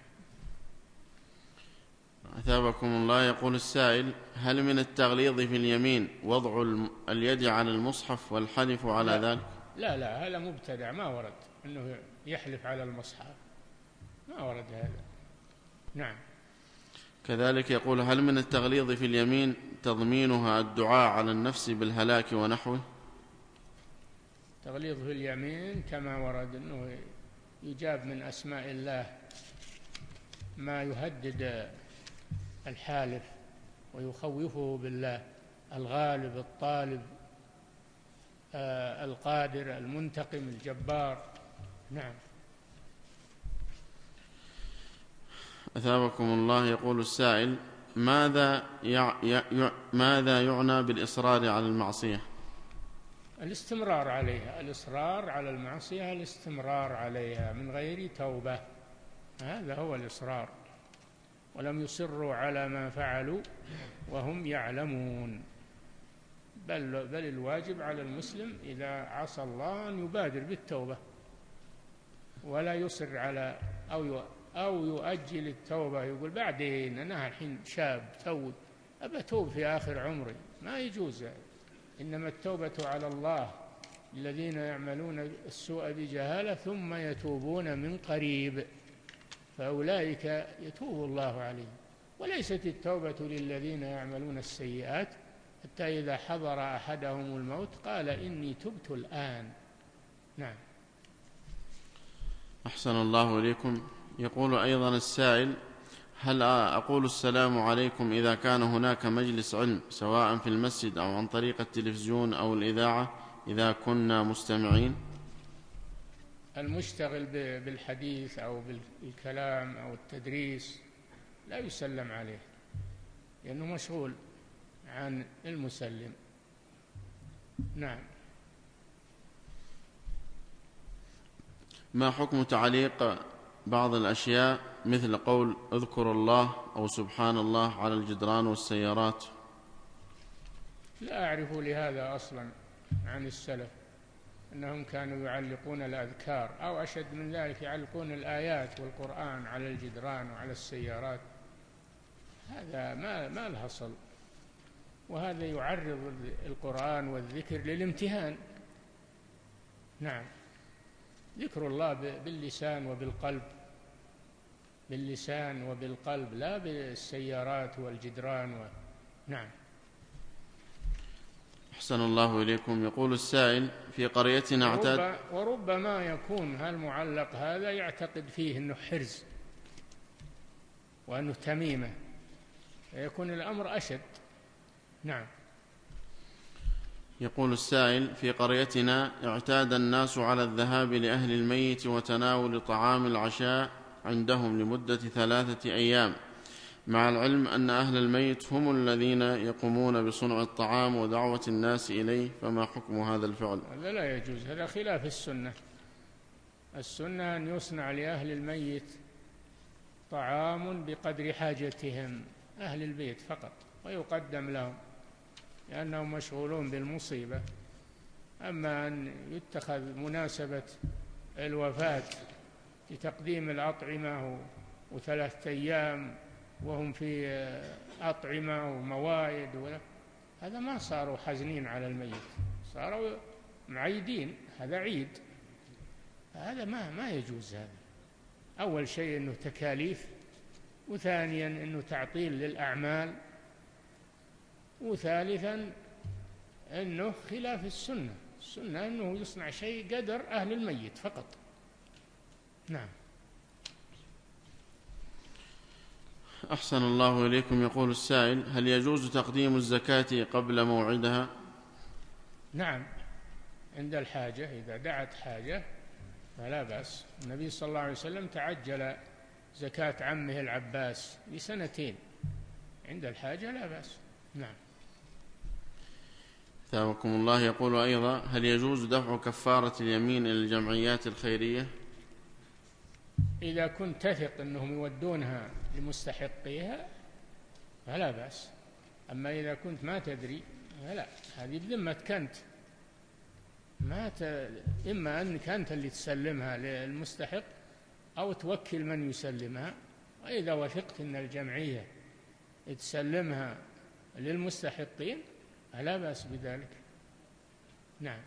أثابكم الله. يقول السائل: هل من التغليظ في اليمين وضع اليد على المصحف والحلف على ذلك؟ لا، هذا مبتدع، ما ورد أنه يحلف على المصحف، ما ورد هذا. نعم. كذلك يقول: هل من التغليظ في اليمين تضمينها الدعاء على النفس بالهلاك ونحوه؟ تغليظ في اليمين كما ورد أنه يجاب من أسماء الله ما يهدد الحالف ويخوفه بالله: الغالب، الطالب، القادر، المنتقم، الجبار. نعم. أثابكم الله. يقول السائل: ماذا يعنى بالإصرار على المعصية؟ الاستمرار عليها، الإصرار على المعصية، الاستمرار عليها من غير توبة، هذا هو الإصرار. ولم يصروا على ما فعلوا وهم يعلمون. بل الواجب على المسلم إذا عصى الله أن يبادر بالتوبة، ولا يصر على أو يؤجل التوبة، يقول بعدين، أنا الحين شاب أبى أتوب في آخر عمري، ما يجوز. إنما التوبة على الله الذين يعملون السوء بجهالة ثم يتوبون من قريب، فأولئك يتوب الله عليهم. وليست التوبة للذين يعملون السيئات حتى إذا حضر أحدهم الموت قال: إني تبت الآن. نعم. أحسن الله إليكم. يقول أيضا السائل: هل أقول السلام عليكم إذا كان هناك مجلس علم سواء في المسجد أو عن طريق التلفزيون أو الإذاعة إذا كنا مستمعين؟ المشتغل بالحديث أو بالكلام أو التدريس لا يسلم عليه، لأنه مشغول عن المسلم. نعم. ما حكم تعليق بعض الأشياء مثل قول اذكر الله أو سبحان الله على الجدران والسيارات؟ لا أعرف لهذا أصلا عن السلف أنهم كانوا يعلقون الأذكار، أو أشد من ذلك يعلقون الآيات والقرآن على الجدران وعلى السيارات، هذا ما له أصل، وهذا يعرض القرآن والذكر للامتهان. نعم. ذكر الله باللسان وبالقلب، باللسان وبالقلب، لا بالسيارات والجدران نعم. أحسن الله إليكم. يقول السائل: في قريتنا اعتاد. وربما يكون هالمعلق هذا يعتقد فيه أنه حرز وأنه تميمة، فيكون الأمر أشد. نعم. يقول السائل: في قريتنا اعتاد الناس على الذهاب لأهل الميت وتناول طعام العشاء عندهم لمدة 3 أيام، مع العلم أن أهل الميت هم الذين يقومون بصنع الطعام ودعوة الناس إليه، فما حكم هذا الفعل؟ هذا لا يجوز، هذا خلاف السنة. السنة أن يصنع لأهل الميت طعام بقدر حاجتهم أهل البيت فقط، ويقدم لهم لأنهم مشغولون بالمصيبة. أما أن يتخذ مناسبة الوفاة لتقديم الأطعمة و3 أيام وهم في أطعمة وموائد هذا ما صاروا حزنين على الميت، صاروا معيدين، هذا عيد، هذا ما يجوز. هذا أول شيء أنه تكاليف، وثانيا أنه تعطيل للأعمال، وثالثا أنه خلاف السنة. السنة أنه يصنع شيء قدر أهل الميت فقط. نعم. أحسن الله إليكم. يقول السائل: هل يجوز تقديم الزكاة قبل موعدها؟ نعم، عند الحاجة، إذا دعت حاجة فلا بأس. النبي صلى الله عليه وسلم تعجل زكاة عمه العباس ل2 عند الحاجة لا بأس. نعم. ثابكم الله. يقول أيضا: هل يجوز دفع كفارة اليمين إلى الجمعيات الخيرية؟ إذا كنت تثق أنهم يودونها لمستحقيها فلا بأس، أما إذا كنت ما تدري فلا، هذه بذمتك أنت، إما أنك أنت اللي تسلمها للمستحق أو توكل من يسلمها، وإذا وثقت أن الجمعية تسلمها للمستحقين فلا بأس بذلك. نعم.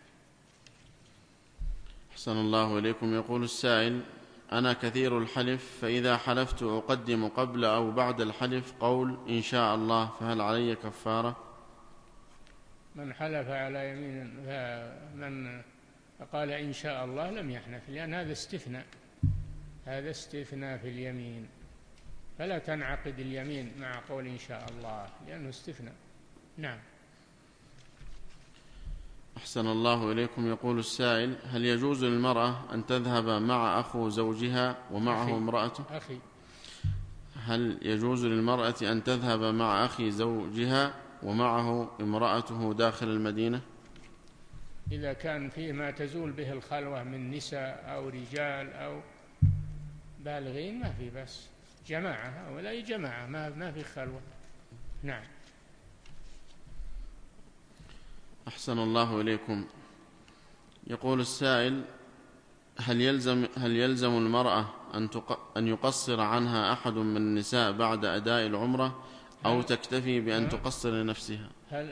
أحسن الله إليكم. يقول السائل: أنا كثير الحلف، فإذا حلفت أقدم قبل أو بعد الحلف قول إن شاء الله، فهل علي كفارة؟ من حلف على يمين من قال إن شاء الله لم يحنث، لأن هذا استثناء، هذا استثناء في اليمين، فلا تنعقد اليمين مع قول إن شاء الله لأنه استثناء. نعم. أحسن الله إليكم. يقول السائل: هل يجوز للمرأة أن تذهب مع أخو زوجها ومعه امرأته؟ هل يجوز للمرأة أن تذهب مع أخي زوجها ومعه امرأته داخل المدينة؟ إذا كان فيه ما تزول به الخلوة من نساء أو رجال أو بالغين ما في بس، جماعة ولا جماعة، ما في خلوة. نعم. أحسن الله إليكم. يقول السائل: هل يلزم المرأة أن يقصر عنها أحد من النساء بعد أداء العمرة، أو تكتفي بأن تقصر لنفسها؟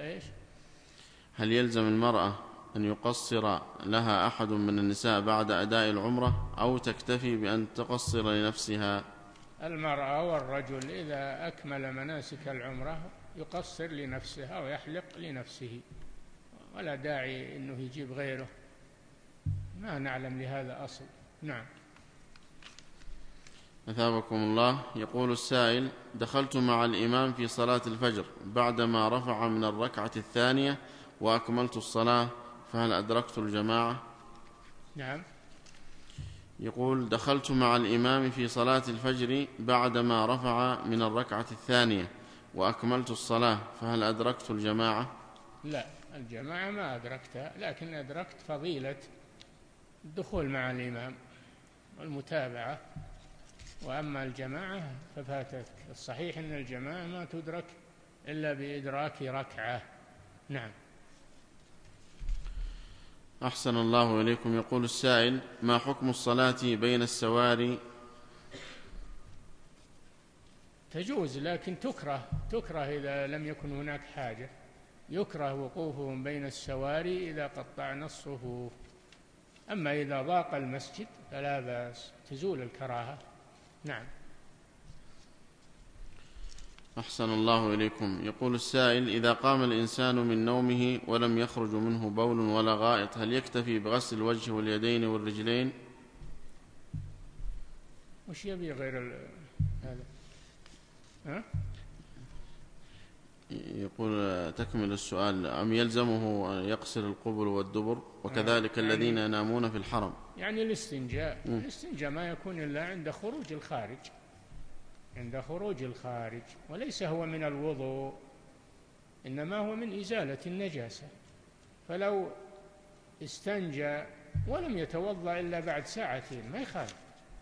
هل يلزم المرأة أن يقصر لها أحد من النساء بعد أداء العمرة، أو تكتفي بأن تقصر لنفسها؟ المرأة والرجل إذا أكمل مناسك العمرة يقصر لنفسها ويحلق لنفسه، ولا داعي أنه يجيب غيره، ما نعلم لهذا أصل. نعم. أثابكم الله. يقول السائل: دخلت مع الإمام في صلاة الفجر بعدما رفع من الركعة الثانية وأكملت الصلاة، فهل أدركت الجماعة؟ نعم. يقول: دخلت مع الإمام في صلاة الفجر بعدما رفع من الركعة الثانية وأكملت الصلاة، فهل أدركت الجماعة؟ لا، الجماعة ما أدركتها، لكن أدركت فضيلة الدخول مع الإمام والمتابعة، وأما الجماعة ففاتتك. الصحيح أن الجماعة ما تدرك إلا بإدراك ركعة. نعم. أحسن الله إليكم. يقول السائل: ما حكم الصلاة بين السواري؟ تجوز، لكن تكره إذا لم يكن هناك حاجة، يكره وقوفهم بين السواري إذا قطعنا الصفوف، أما إذا ضاق المسجد فلا بأس، تزول الكراهة. نعم. أحسن الله إليكم. يقول السائل: إذا قام الإنسان من نومه ولم يخرج منه بول ولا غائط، هل يكتفي بغسل الوجه واليدين والرجلين؟ وش يبي غير هذا؟ ها؟ يقول تكمل السؤال: أم يلزمه أن يغسل القبل والدبر وكذلك يعني الذين ينامون في الحرم؟ يعني الاستنجاء ما يكون إلا عند خروج الخارج، عند خروج الخارج، وليس هو من الوضوء، إنما هو من إزالة النجاسة. فلو استنجى ولم يتوضأ إلا بعد ساعتين ما يخالف،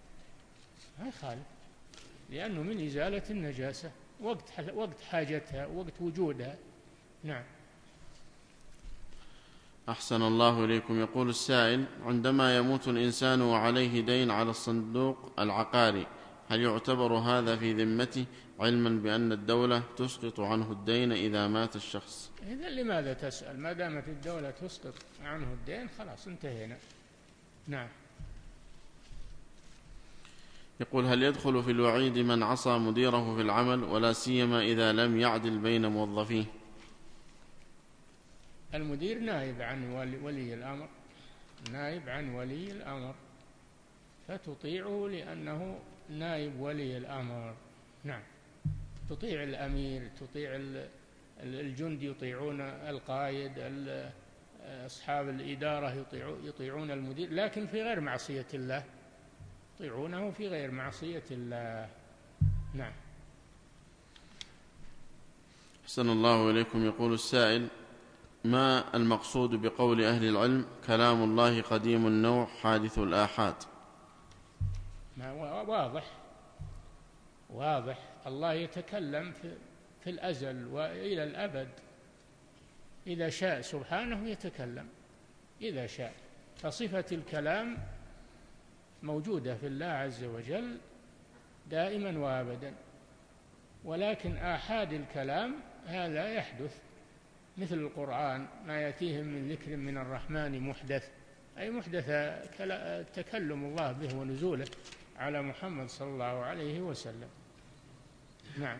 لأنه من إزالة النجاسة وقت حاجتها، وقت وجودها. نعم. أحسن الله إليكم. يقول السائل: عندما يموت الإنسان وعليه دين على الصندوق العقاري، هل يعتبر هذا في ذمته، علما بأن الدولة تسقط عنه الدين إذا مات الشخص؟ إذن لماذا تسأل؟ ما دامت الدولة تسقط عنه الدين خلاص انتهينا. نعم. يقول: هل يدخل في الوعيد من عصى مديره في العمل، ولا سيما إذا لم يعدل بين موظفيه؟ المدير نائب عن ولي الأمر، نائب عن ولي الأمر، فتطيعه لأنه نائب ولي الأمر. نعم. تطيع الأمير، تطيع الجندي، يطيعون القائد، أصحاب الإدارة يطيعون المدير، لكن في غير معصية الله، يطيعونه في غير معصية الله. نعم. أحسن الله إليكم. يقول السائل: ما المقصود بقول أهل العلم كلام الله قديم النوع حادث الآحاد؟ واضح. الله يتكلم في الأزل وإلى الأبد، إذا شاء سبحانه يتكلم إذا شاء، فصفة الكلام موجودة في الله عز وجل دائما وابدا. ولكن آحاد الكلام هذا يحدث، مثل القرآن ما يأتيهم من ذكر من الرحمن محدث، أي محدث تكلم الله به ونزوله على محمد صلى الله عليه وسلم. نعم.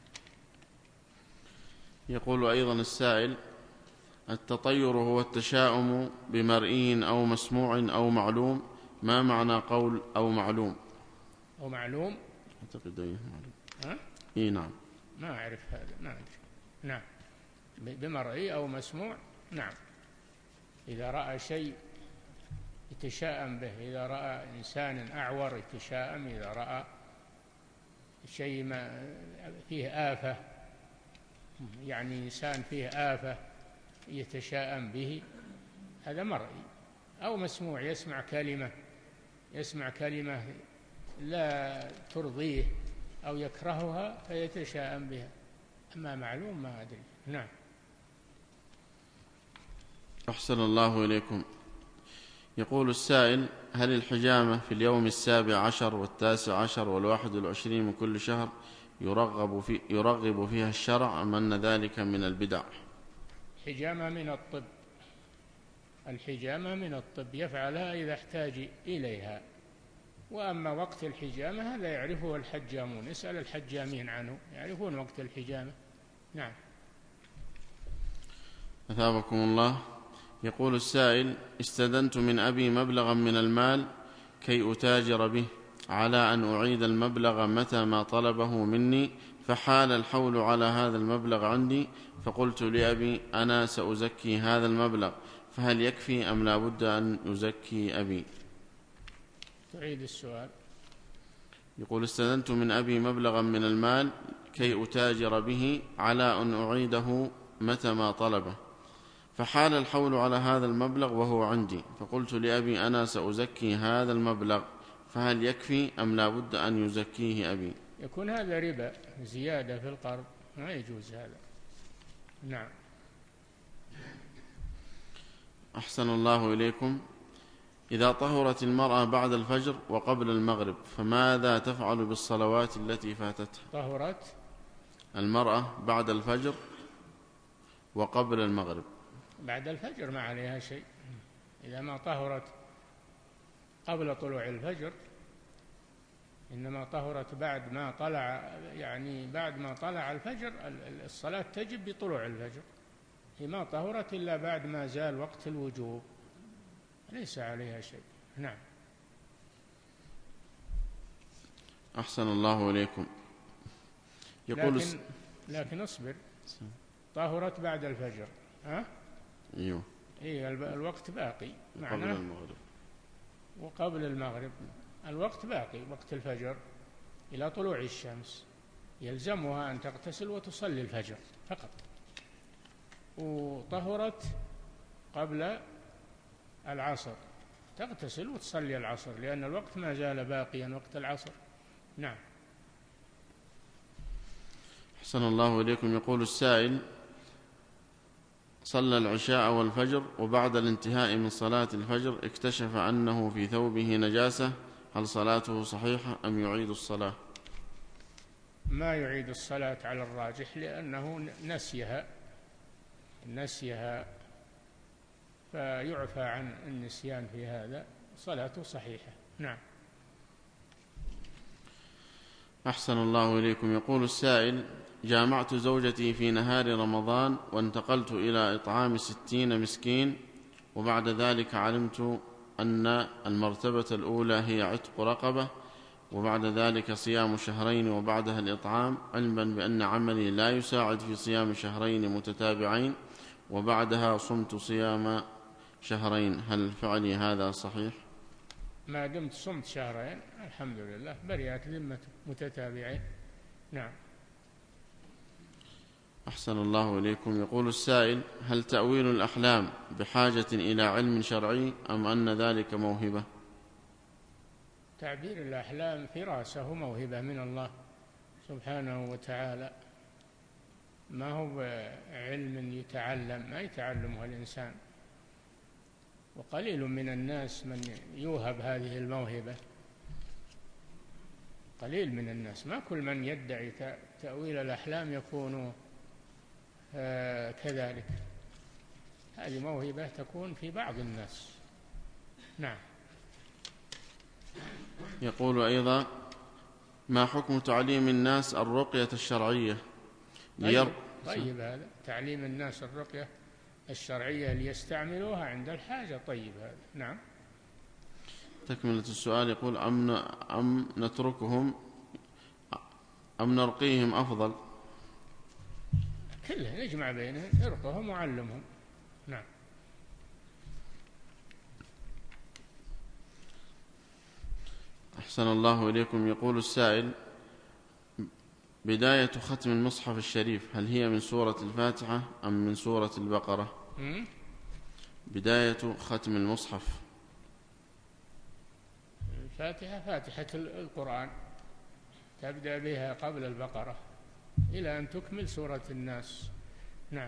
يقول أيضا السائل: التطير هو التشاؤم بمرئي أو مسموع أو معلوم، ما معنى قول أو معلوم؟ أو معلوم أعتقد أيه معلوم. ها؟ إيه نعم. ما أعرف هذا، ما أدري. نعم. بمرئي أو مسموع. نعم. إذا رأى شيء يتشاءم به، إذا رأى إنسان أعور يتشاءم، إذا رأى شيء ما فيه آفة، يعني إنسان فيه آفة يتشاءم به، هذا مرئي. أو مسموع، يسمع كلمة لا ترضيه أو يكرهها فيتشاءم بها. أما معلوم ما أدري. نعم. أحسن الله إليكم. يقول السائل: هل الحجامة في اليوم 17 و19 و21 من كل شهر يرغب فيها الشرع، أم أن ذلك من البدع؟ الحجامة من الطب يفعلها إذا احتاج إليها. وأما وقت الحجامة هذا يعرفه الحجامون، اسأل الحجامين عنه، يعرفون وقت الحجامة. نعم. أثابكم الله. يقول السائل: استدنت من أبي مبلغا من المال كي أتاجر به، على أن أعيد المبلغ متى ما طلبه مني، فحال الحول على هذا المبلغ عندي، فقلت لأبي: أنا سأزكي هذا المبلغ، فهل يكفي أم لا بد أن يزكي أبي؟ تعيد السؤال. يقول: استدنت من أبي مبلغا من المال كي أتاجر به، على أن أعيده متى ما طلبه، فحال الحول على هذا المبلغ وهو عندي، فقلت لأبي: أنا سأزكي هذا المبلغ، فهل يكفي أم لا بد أن يزكيه أبي؟ يكون هذا ربا، زيادة في القرض، ما يجوز هذا. نعم. أحسن الله إليكم. إذا طهرت المرأة بعد الفجر وقبل المغرب، فماذا تفعل بالصلوات التي فاتتها؟ طهرت المرأة بعد الفجر وقبل المغرب. بعد الفجر ما عليها شيء، إذا ما طهرت قبل طلوع الفجر إنما طهرت بعد ما طلع، يعني بعد ما طلع الفجر الصلاة تجب بطلوع الفجر، هي ما طهرت إلا بعد ما زال وقت الوجوب، ليس عليها شيء. نعم. أحسن الله إليكم. يقول لكن اصبر، طهرت بعد الفجر، ها؟ أيوه. إيه الوقت باقي قبل المغرب. وقبل المغرب الوقت باقي، وقت الفجر إلى طلوع الشمس، يلزمها أن تغتسل وتصلي الفجر فقط. وطهرت قبل العصر، تغتسل وتصلي العصر، لأن الوقت ما زال باقيا وقت العصر. نعم. أحسن الله إليكم. يقول السائل: صلى العشاء والفجر، وبعد الانتهاء من صلاة الفجر اكتشف أنه في ثوبه نجاسة، هل صلاته صحيحة أم يعيد الصلاة؟ ما يعيد الصلاة على الراجح، لأنه نسيها فيعفى عن النسيان في هذا، صلاته صحيحة. نعم. أحسن الله إليكم. يقول السائل: جامعت زوجتي في نهار رمضان وانتقلت إلى إطعام 60 مسكين، وبعد ذلك علمت أن المرتبة الأولى هي عتق رقبة، وبعد ذلك صيام شهرين وبعدها الإطعام، علما بأن عملي لا يساعد في صيام شهرين متتابعين، وبعدها صمت صيام شهرين، هل فعلي هذا صحيح؟ ما دمت صمت شهرين الحمد لله، برئت ذمة متتابعين. نعم. أحسن الله إليكم. يقول السائل: هل تأويل الأحلام بحاجة إلى علم شرعي أم أن ذلك موهبة؟ تعبير الأحلام فراسة، موهبة من الله سبحانه وتعالى، ما هو علم يتعلم، ما يتعلمه الإنسان، وقليل من الناس من يوهب هذه الموهبة، قليل من الناس، ما كل من يدعي تأويل الأحلام يكون كذلك، هذه موهبة تكون في بعض الناس. نعم. يقول أيضا: ما حكم تعليم الناس الرقية الشرعية؟ طيب هذا تعليم الناس الرقية الشرعية ليستعملوها عند الحاجة، طيب هذا. نعم. تكملة السؤال يقول: أم نتركهم أم نرقيهم أفضل؟ كله نجمع بينهم، ارقهم وعلمهم. نعم. أحسن الله إليكم. يقول السائل: بداية ختم المصحف الشريف هل هي من سورة الفاتحة أم من سورة البقرة؟ بداية ختم المصحف الفاتحة، فاتحة القرآن، تبدأ بها قبل البقرة إلى أن تكمل سورة الناس. نعم.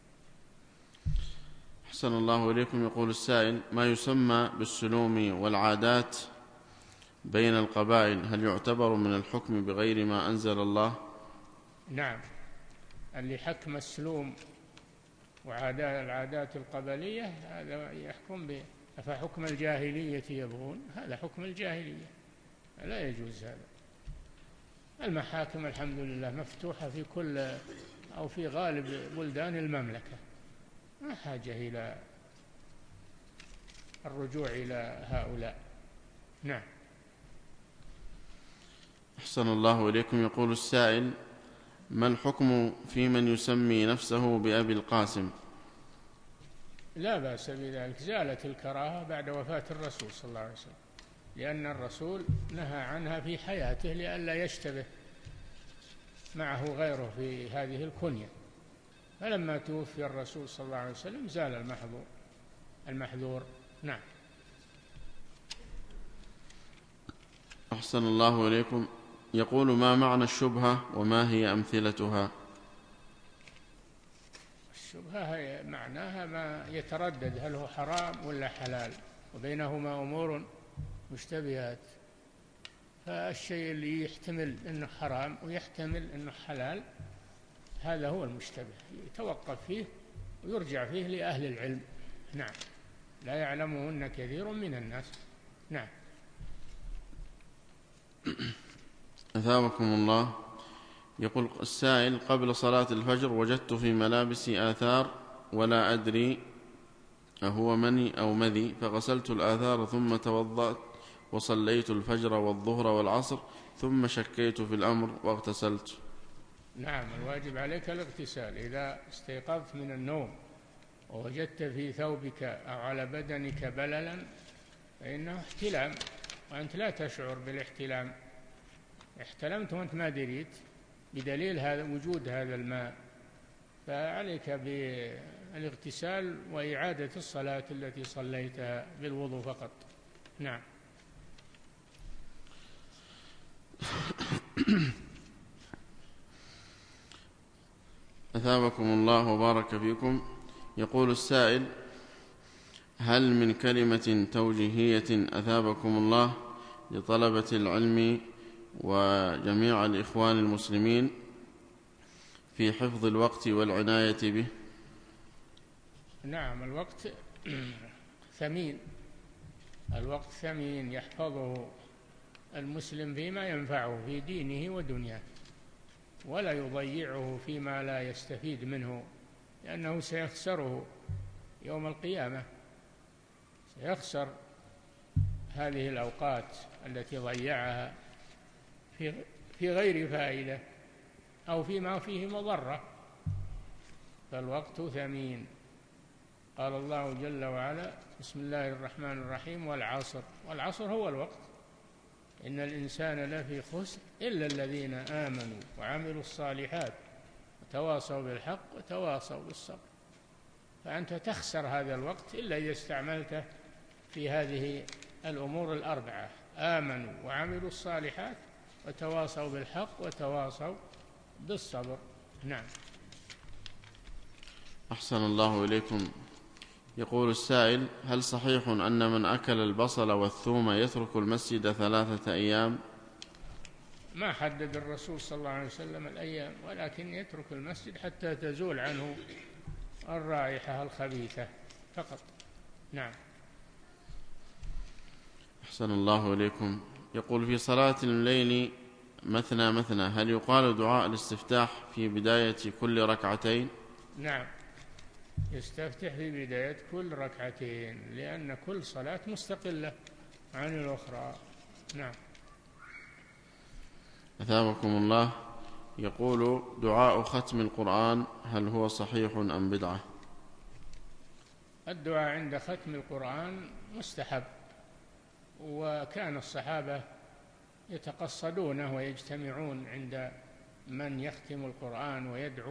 أحسن الله إليكم. يقول السائل: ما يسمى بالسلوم والعادات بين القبائل هل يعتبر من الحكم بغير ما أنزل الله؟ نعم، اللي حكم السلوم العادات القبلية هذا يحكم أفحكم الجاهلية يبغون، هذا حكم الجاهلية، لا يجوز هذا. المحاكم الحمد لله مفتوحة في كل أو في غالب بلدان المملكة، ما حاجة إلى الرجوع إلى هؤلاء. نعم. أحسن الله إليكم. يقول السائل: ما الحكم في من يسمي نفسه بأبي القاسم؟ لا بأس بذلك، زالت الكراهة بعد وفاة الرسول صلى الله عليه وسلم، لأن الرسول نهى عنها في حياته لئلا يشتبه معه غيره في هذه الكنية، فلما توفي الرسول صلى الله عليه وسلم زال المحذور. نعم. أحسن الله إليكم. يقول: ما معنى الشبهة وما هي أمثلتها؟ الشبهة هي معناها ما يتردد هل هو حرام ولا حلال، وبينهما أمور مشتبهات، فالشيء اللي يحتمل أنه حرام ويحتمل أنه حلال هذا هو المشتبه، يتوقف فيه ويرجع فيه لأهل العلم. نعم. لا يعلمهن كثير من الناس. نعم. أثابكم الله. يقول السائل: قبل صلاة الفجر وجدت في ملابسي آثار ولا أدري أهو مني أو مذي، فغسلت الآثار ثم توضأت وصليت الفجر والظهر والعصر، ثم شكيت في الأمر واغتسلت. نعم، الواجب عليك الاغتسال إذا استيقظت من النوم ووجدت في ثوبك أو على بدنك بللا فإنه احتلام، وأنت لا تشعر بالاحتلام، احتلمت وأنت ما دريت بدليل هذا وجود هذا الماء، فعليك بالاغتسال وإعادة الصلاة التي صليتها بالوضوء فقط. نعم. أثابكم الله وبارك فيكم. يقول السائل: هل من كلمة توجيهية أثابكم الله لطلبة العلم وجميع الإخوان المسلمين في حفظ الوقت والعناية به؟ نعم، الوقت ثمين، الوقت ثمين يحفظه المسلم فيما ينفعه في دينه ودنياه، ولا يضيعه فيما لا يستفيد منه، لأنه سيخسره يوم القيامة، سيخسر هذه الأوقات التي ضيعها في غير فائدة أو فيما فيه مضرة، فالوقت ثمين. قال الله جل وعلا: بسم الله الرحمن الرحيم: والعصر. والعصر هو الوقت، إن الإنسان لفي خسر إلا الذين آمنوا وعملوا الصالحات وتواصوا بالحق وتواصوا بالصبر، فأنت تخسر هذا الوقت إلا إذا استعملته في هذه الأمور الأربعة: آمنوا وعملوا الصالحات وتواصوا بالحق وتواصوا بالصبر. نعم. أحسن الله إليكم. يقول السائل: هل صحيح أن من أكل البصل والثوم يترك المسجد 3 أيام؟ ما حدد الرسول صلى الله عليه وسلم الأيام، ولكن يترك المسجد حتى تزول عنه الرائحة الخبيثة فقط. نعم. أحسن الله إليكم. يقول: في صلاة الليل مثنى مثنى، هل يقال دعاء الاستفتاح في بداية كل ركعتين؟ نعم، يستفتح في بداية كل ركعتين، لأن كل صلاة مستقلة عن الأخرى. نعم. أثابكم الله. يقول: دعاء ختم القرآن هل هو صحيح أم بدعة؟ الدعاء عند ختم القرآن مستحب، وكان الصحابة يتقصدونه ويجتمعون عند من يختم القرآن ويدعو،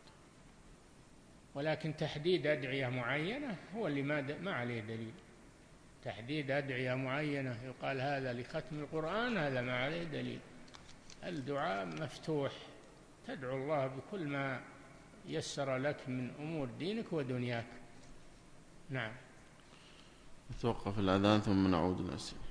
ولكن تحديد أدعية معينة هو اللي ما عليه دليل. تحديد أدعية معينة يقال هذا لختم القرآن، هذا ما عليه دليل. الدعاء مفتوح، تدعو الله بكل ما يسر لك من أمور دينك ودنياك. نعم. نتوقف الأذان ثم نعود الأسئلة.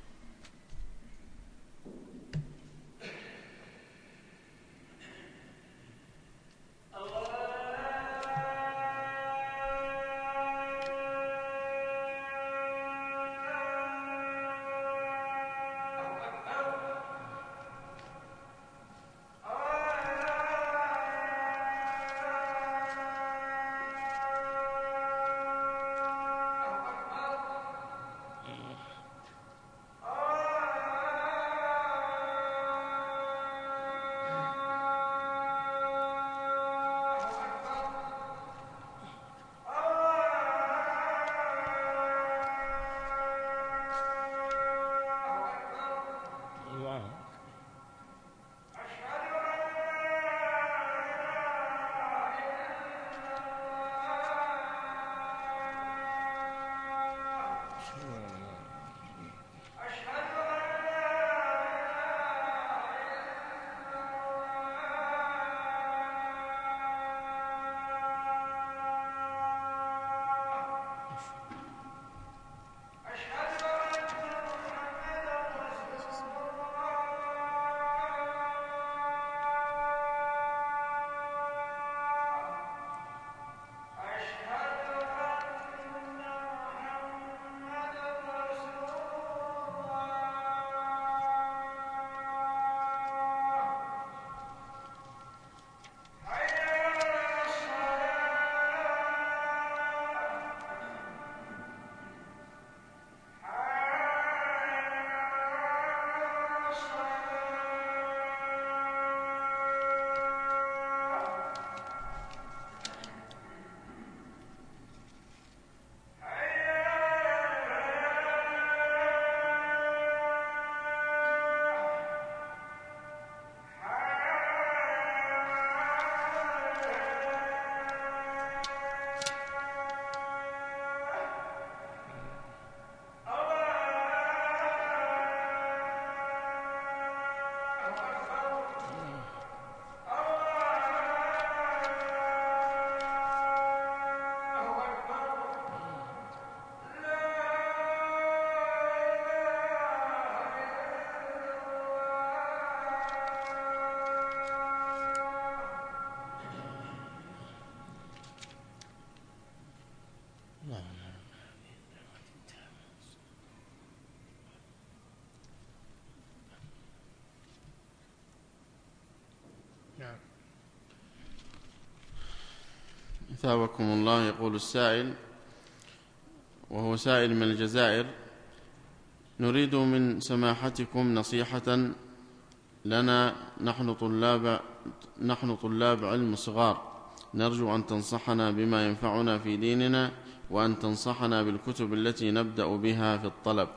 أثابكم الله. يقول السائل، وهو سائل من الجزائر: نريد من سماحتكم نصيحة لنا، نحن طلاب علم صغار، نرجو أن تنصحنا بما ينفعنا في ديننا، وأن تنصحنا بالكتب التي نبدأ بها في الطلب.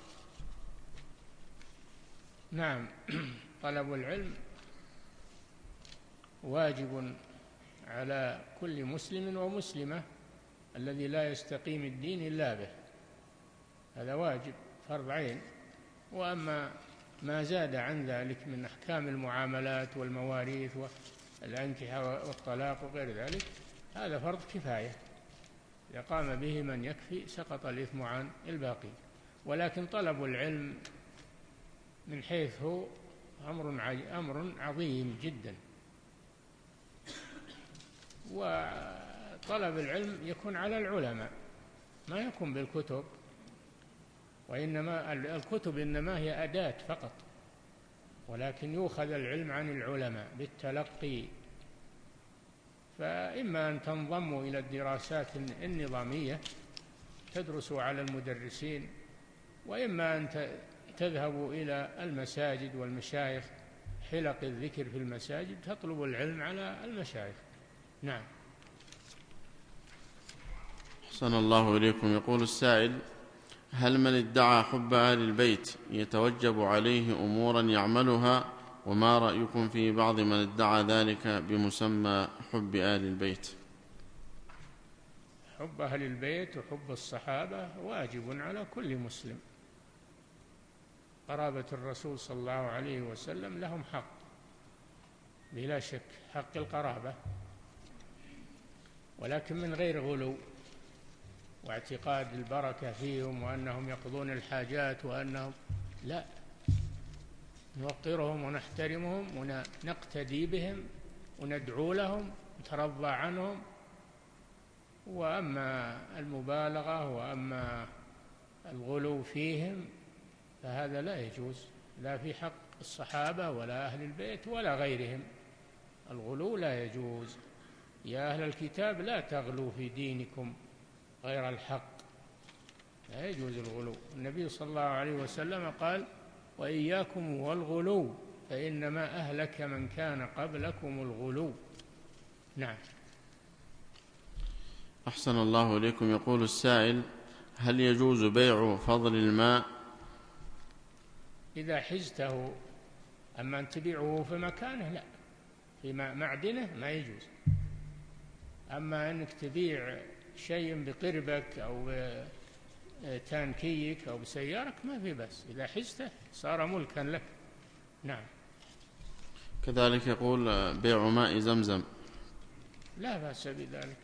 نعم، طلب العلم واجب على كل مسلم ومسلمة الذي لا يستقيم الدين إلا به، هذا واجب فرض عين. وأما ما زاد عن ذلك من أحكام المعاملات والمواريث والأنكحة والطلاق وغير ذلك هذا فرض كفاية، إذا قام به من يكفي سقط الإثم عن الباقي. ولكن طلب العلم من حيث هو أمر عظيم جدا، وطلب العلم يكون على العلماء ما يكون بالكتب، وإنما الكتب إنما هي أداة فقط، ولكن يؤخذ العلم عن العلماء بالتلقي. فإما أن تنضموا إلى الدراسات النظامية تدرسوا على المدرسين، وإما أن تذهبوا إلى المساجد والمشايخ، حلق الذكر في المساجد، تطلبوا العلم على المشايخ. نعم. أحسن الله إليكم. يقول السائل: هل من ادعى حب آل البيت يتوجب عليه أمورا يعملها؟ وما رأيكم في بعض من ادعى ذلك بمسمى حب آل البيت؟ حب أهل البيت وحب الصحابة واجب على كل مسلم. قرابة الرسول صلى الله عليه وسلم لهم حق بلا شك، حق القرابة، ولكن من غير غلو واعتقاد البركة فيهم وأنهم يقضون الحاجات وأنهم لا، نوقرهم ونحترمهم ونقتدي بهم وندعو لهم ونترضى عنهم. وأما المبالغة وأما الغلو فيهم فهذا لا يجوز، لا في حق الصحابة ولا أهل البيت ولا غيرهم. الغلو لا يجوز. يا أهل الكتاب لا تغلوا في دينكم غير الحق، لا يجوز الغلو. النبي صلى الله عليه وسلم قال: وإياكم والغلو فإنما أهلك من كان قبلكم الغلو. نعم. أحسن الله إليكم. يقول السائل: هل يجوز بيع فضل الماء؟ إذا حزته، أما أن تبيعه في مكانه لا، في معدنه ما يجوز. أما أنك تبيع شيء بقربك أو بتانكيك أو بسيارك ما في بس، إذا حزته صار ملكا لك. نعم. كذلك يقول: بيع ماء زمزم لا بأس بذلك،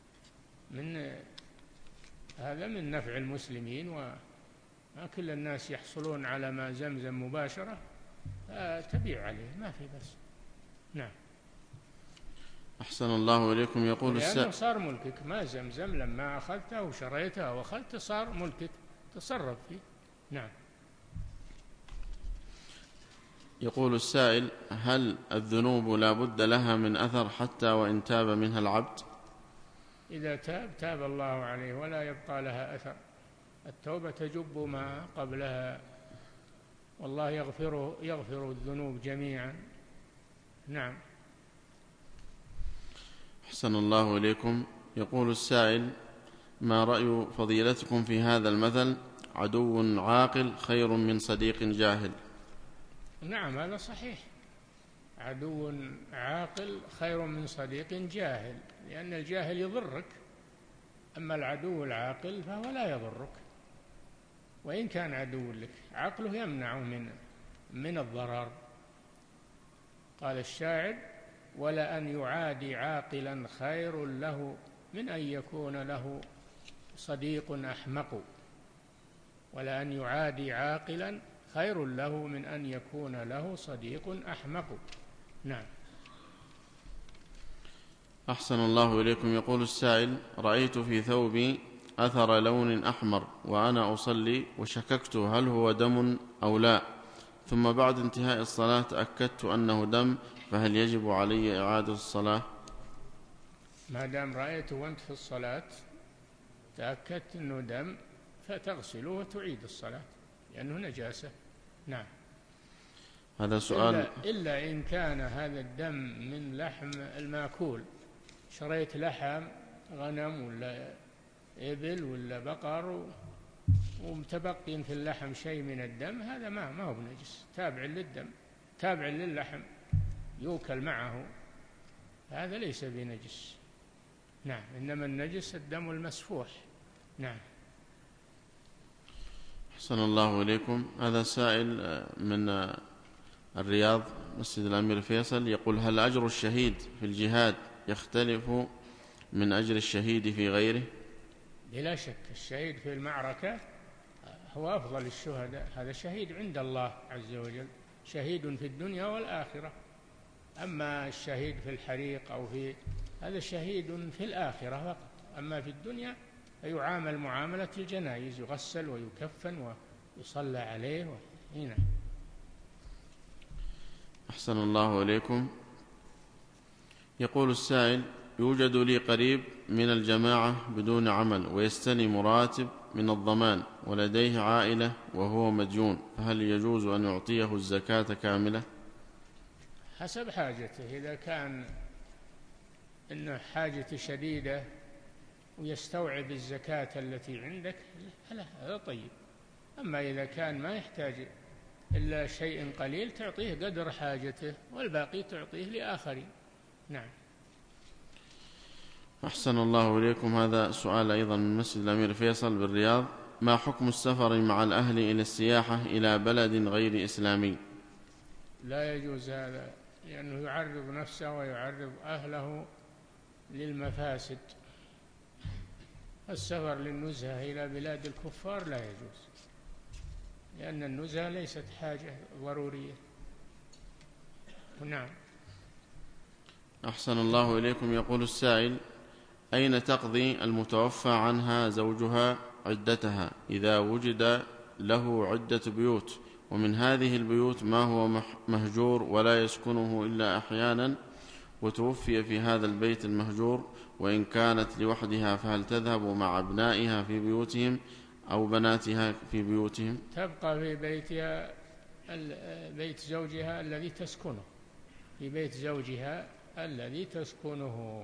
هذا من نفع المسلمين، وما كل الناس يحصلون على ماء زمزم مباشرة، تبيع عليه ما في بس. نعم. أحسن الله إليكم. يقول لأنه صار ملكك، ما زمزم لما أخذته وشريته وأخذته صار ملكك، تصرف فيه. نعم. يقول السائل: هل الذنوب لا بد لها من أثر حتى وإن تاب منها العبد؟ إذا تاب الله عليه ولا يبقى لها أثر. التوبة تجب ما قبلها، والله يغفر الذنوب جميعا. نعم. أحسن الله إليكم. يقول السائل: ما رأي فضيلتكم في هذا المثل: عدو عاقل خير من صديق جاهل؟ نعم، هذا صحيح، عدو عاقل خير من صديق جاهل، لأن الجاهل يضرك، أما العدو العاقل فهو لا يضرك، وإن كان عدو لك عقله يمنعه من الضرر. قال الشاعر: ولأن يعادي عاقلا خير له من أن يكون له صديق أحمق. ولأن يعادي عاقلا خير له من أن يكون له صديق أحمق. نعم. أحسن الله إليكم. يقول السائل: رأيت في ثوبي أثر لون أحمر وأنا أصلي، وشككت هل هو دم أو لا، ثم بعد انتهاء الصلاة تأكدت أنه دم، فهل يجب علي إعادة الصلاة؟ ما دام رأيته وأنت في الصلاة تأكدت أنه دم فتغسله وتعيد الصلاة لأنه نجاسة. نعم. هذا سؤال. إلا إن كان هذا الدم من لحم المأكول، شريت لحم غنم ولا إبل ولا بقر ومتبقي في اللحم شيء من الدم، هذا ما هو بنجس، تابع للدم، تابع للحم يؤكل معه، هذا ليس بنجس. نعم. إنما النجس الدم المسفوح. نعم. أحسن الله إليكم. هذا سائل من الرياض مسجد الأمير فيصل يقول: هل أجر الشهيد في الجهاد يختلف من أجر الشهيد في غيره؟ بلا شك الشهيد في المعركة هو أفضل الشهداء، هذا شهيد عند الله عز وجل، شهيد في الدنيا والآخرة. أما الشهيد في الحريق أو في هذا شهيد في الآخرة فقط، أما في الدنيا فيعامل معاملة الجنائز، يغسل ويكفن ويصلى عليه هنا. أحسن الله إليكم. يقول السائل: يوجد لي قريب من الجماعة بدون عمل ويستلم راتب من الضمان ولديه عائلة وهو مديون، فهل يجوز أن يعطيه الزكاة كاملة؟ حسب حاجته، إذا كان إنه حاجة شديدة ويستوعب الزكاة التي عندك فلا، هذا طيب. أما إذا كان ما يحتاج إلا شيء قليل تعطيه قدر حاجته والباقي تعطيه لآخرين. نعم. أحسن الله إليكم. هذا سؤال أيضا من مسجد الأمير فيصل بالرياض: ما حكم السفر مع الأهل إلى السياحة إلى بلد غير إسلامي؟ لا يجوز هذا، لأنه يعرض نفسه ويعرض أهله للمفاسد. السفر للنزهة إلى بلاد الكفار لا يجوز، لأن النزهة ليست حاجة ضرورية. نعم. أحسن الله إليكم. يقول السائل: أين تقضي المتوفى عنها زوجها عدتها إذا وجد له عدة بيوت، ومن هذه البيوت ما هو مهجور ولا يسكنه إلا أحيانا، وتوفي في هذا البيت المهجور وإن كانت لوحدها، فهل تذهب مع أبنائها في بيوتهم أو بناتها في بيوتهم؟ تبقى في بيتها، بيت زوجها الذي تسكنه، في بيت زوجها الذي تسكنه،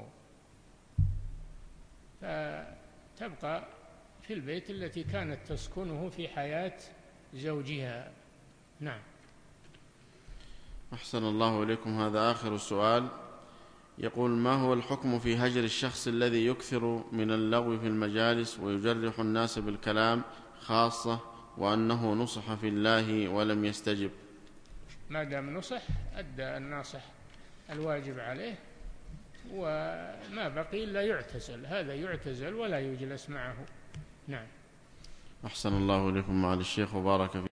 فتبقى في البيت التي كانت تسكنه في حياة زوجها. نعم. أحسن الله إليكم. هذا آخر السؤال. يقول: ما هو الحكم في هجر الشخص الذي يكثر من اللغو في المجالس ويجرح الناس بالكلام، خاصة وأنه نصح في الله ولم يستجب؟ ما دام نصح أدى الناصح الواجب عليه، وما بقي إلا يعتزل، هذا يعتزل ولا يجلس معه. نعم. أحسن الله إليكم معالي الشيخ وبارك فيكم.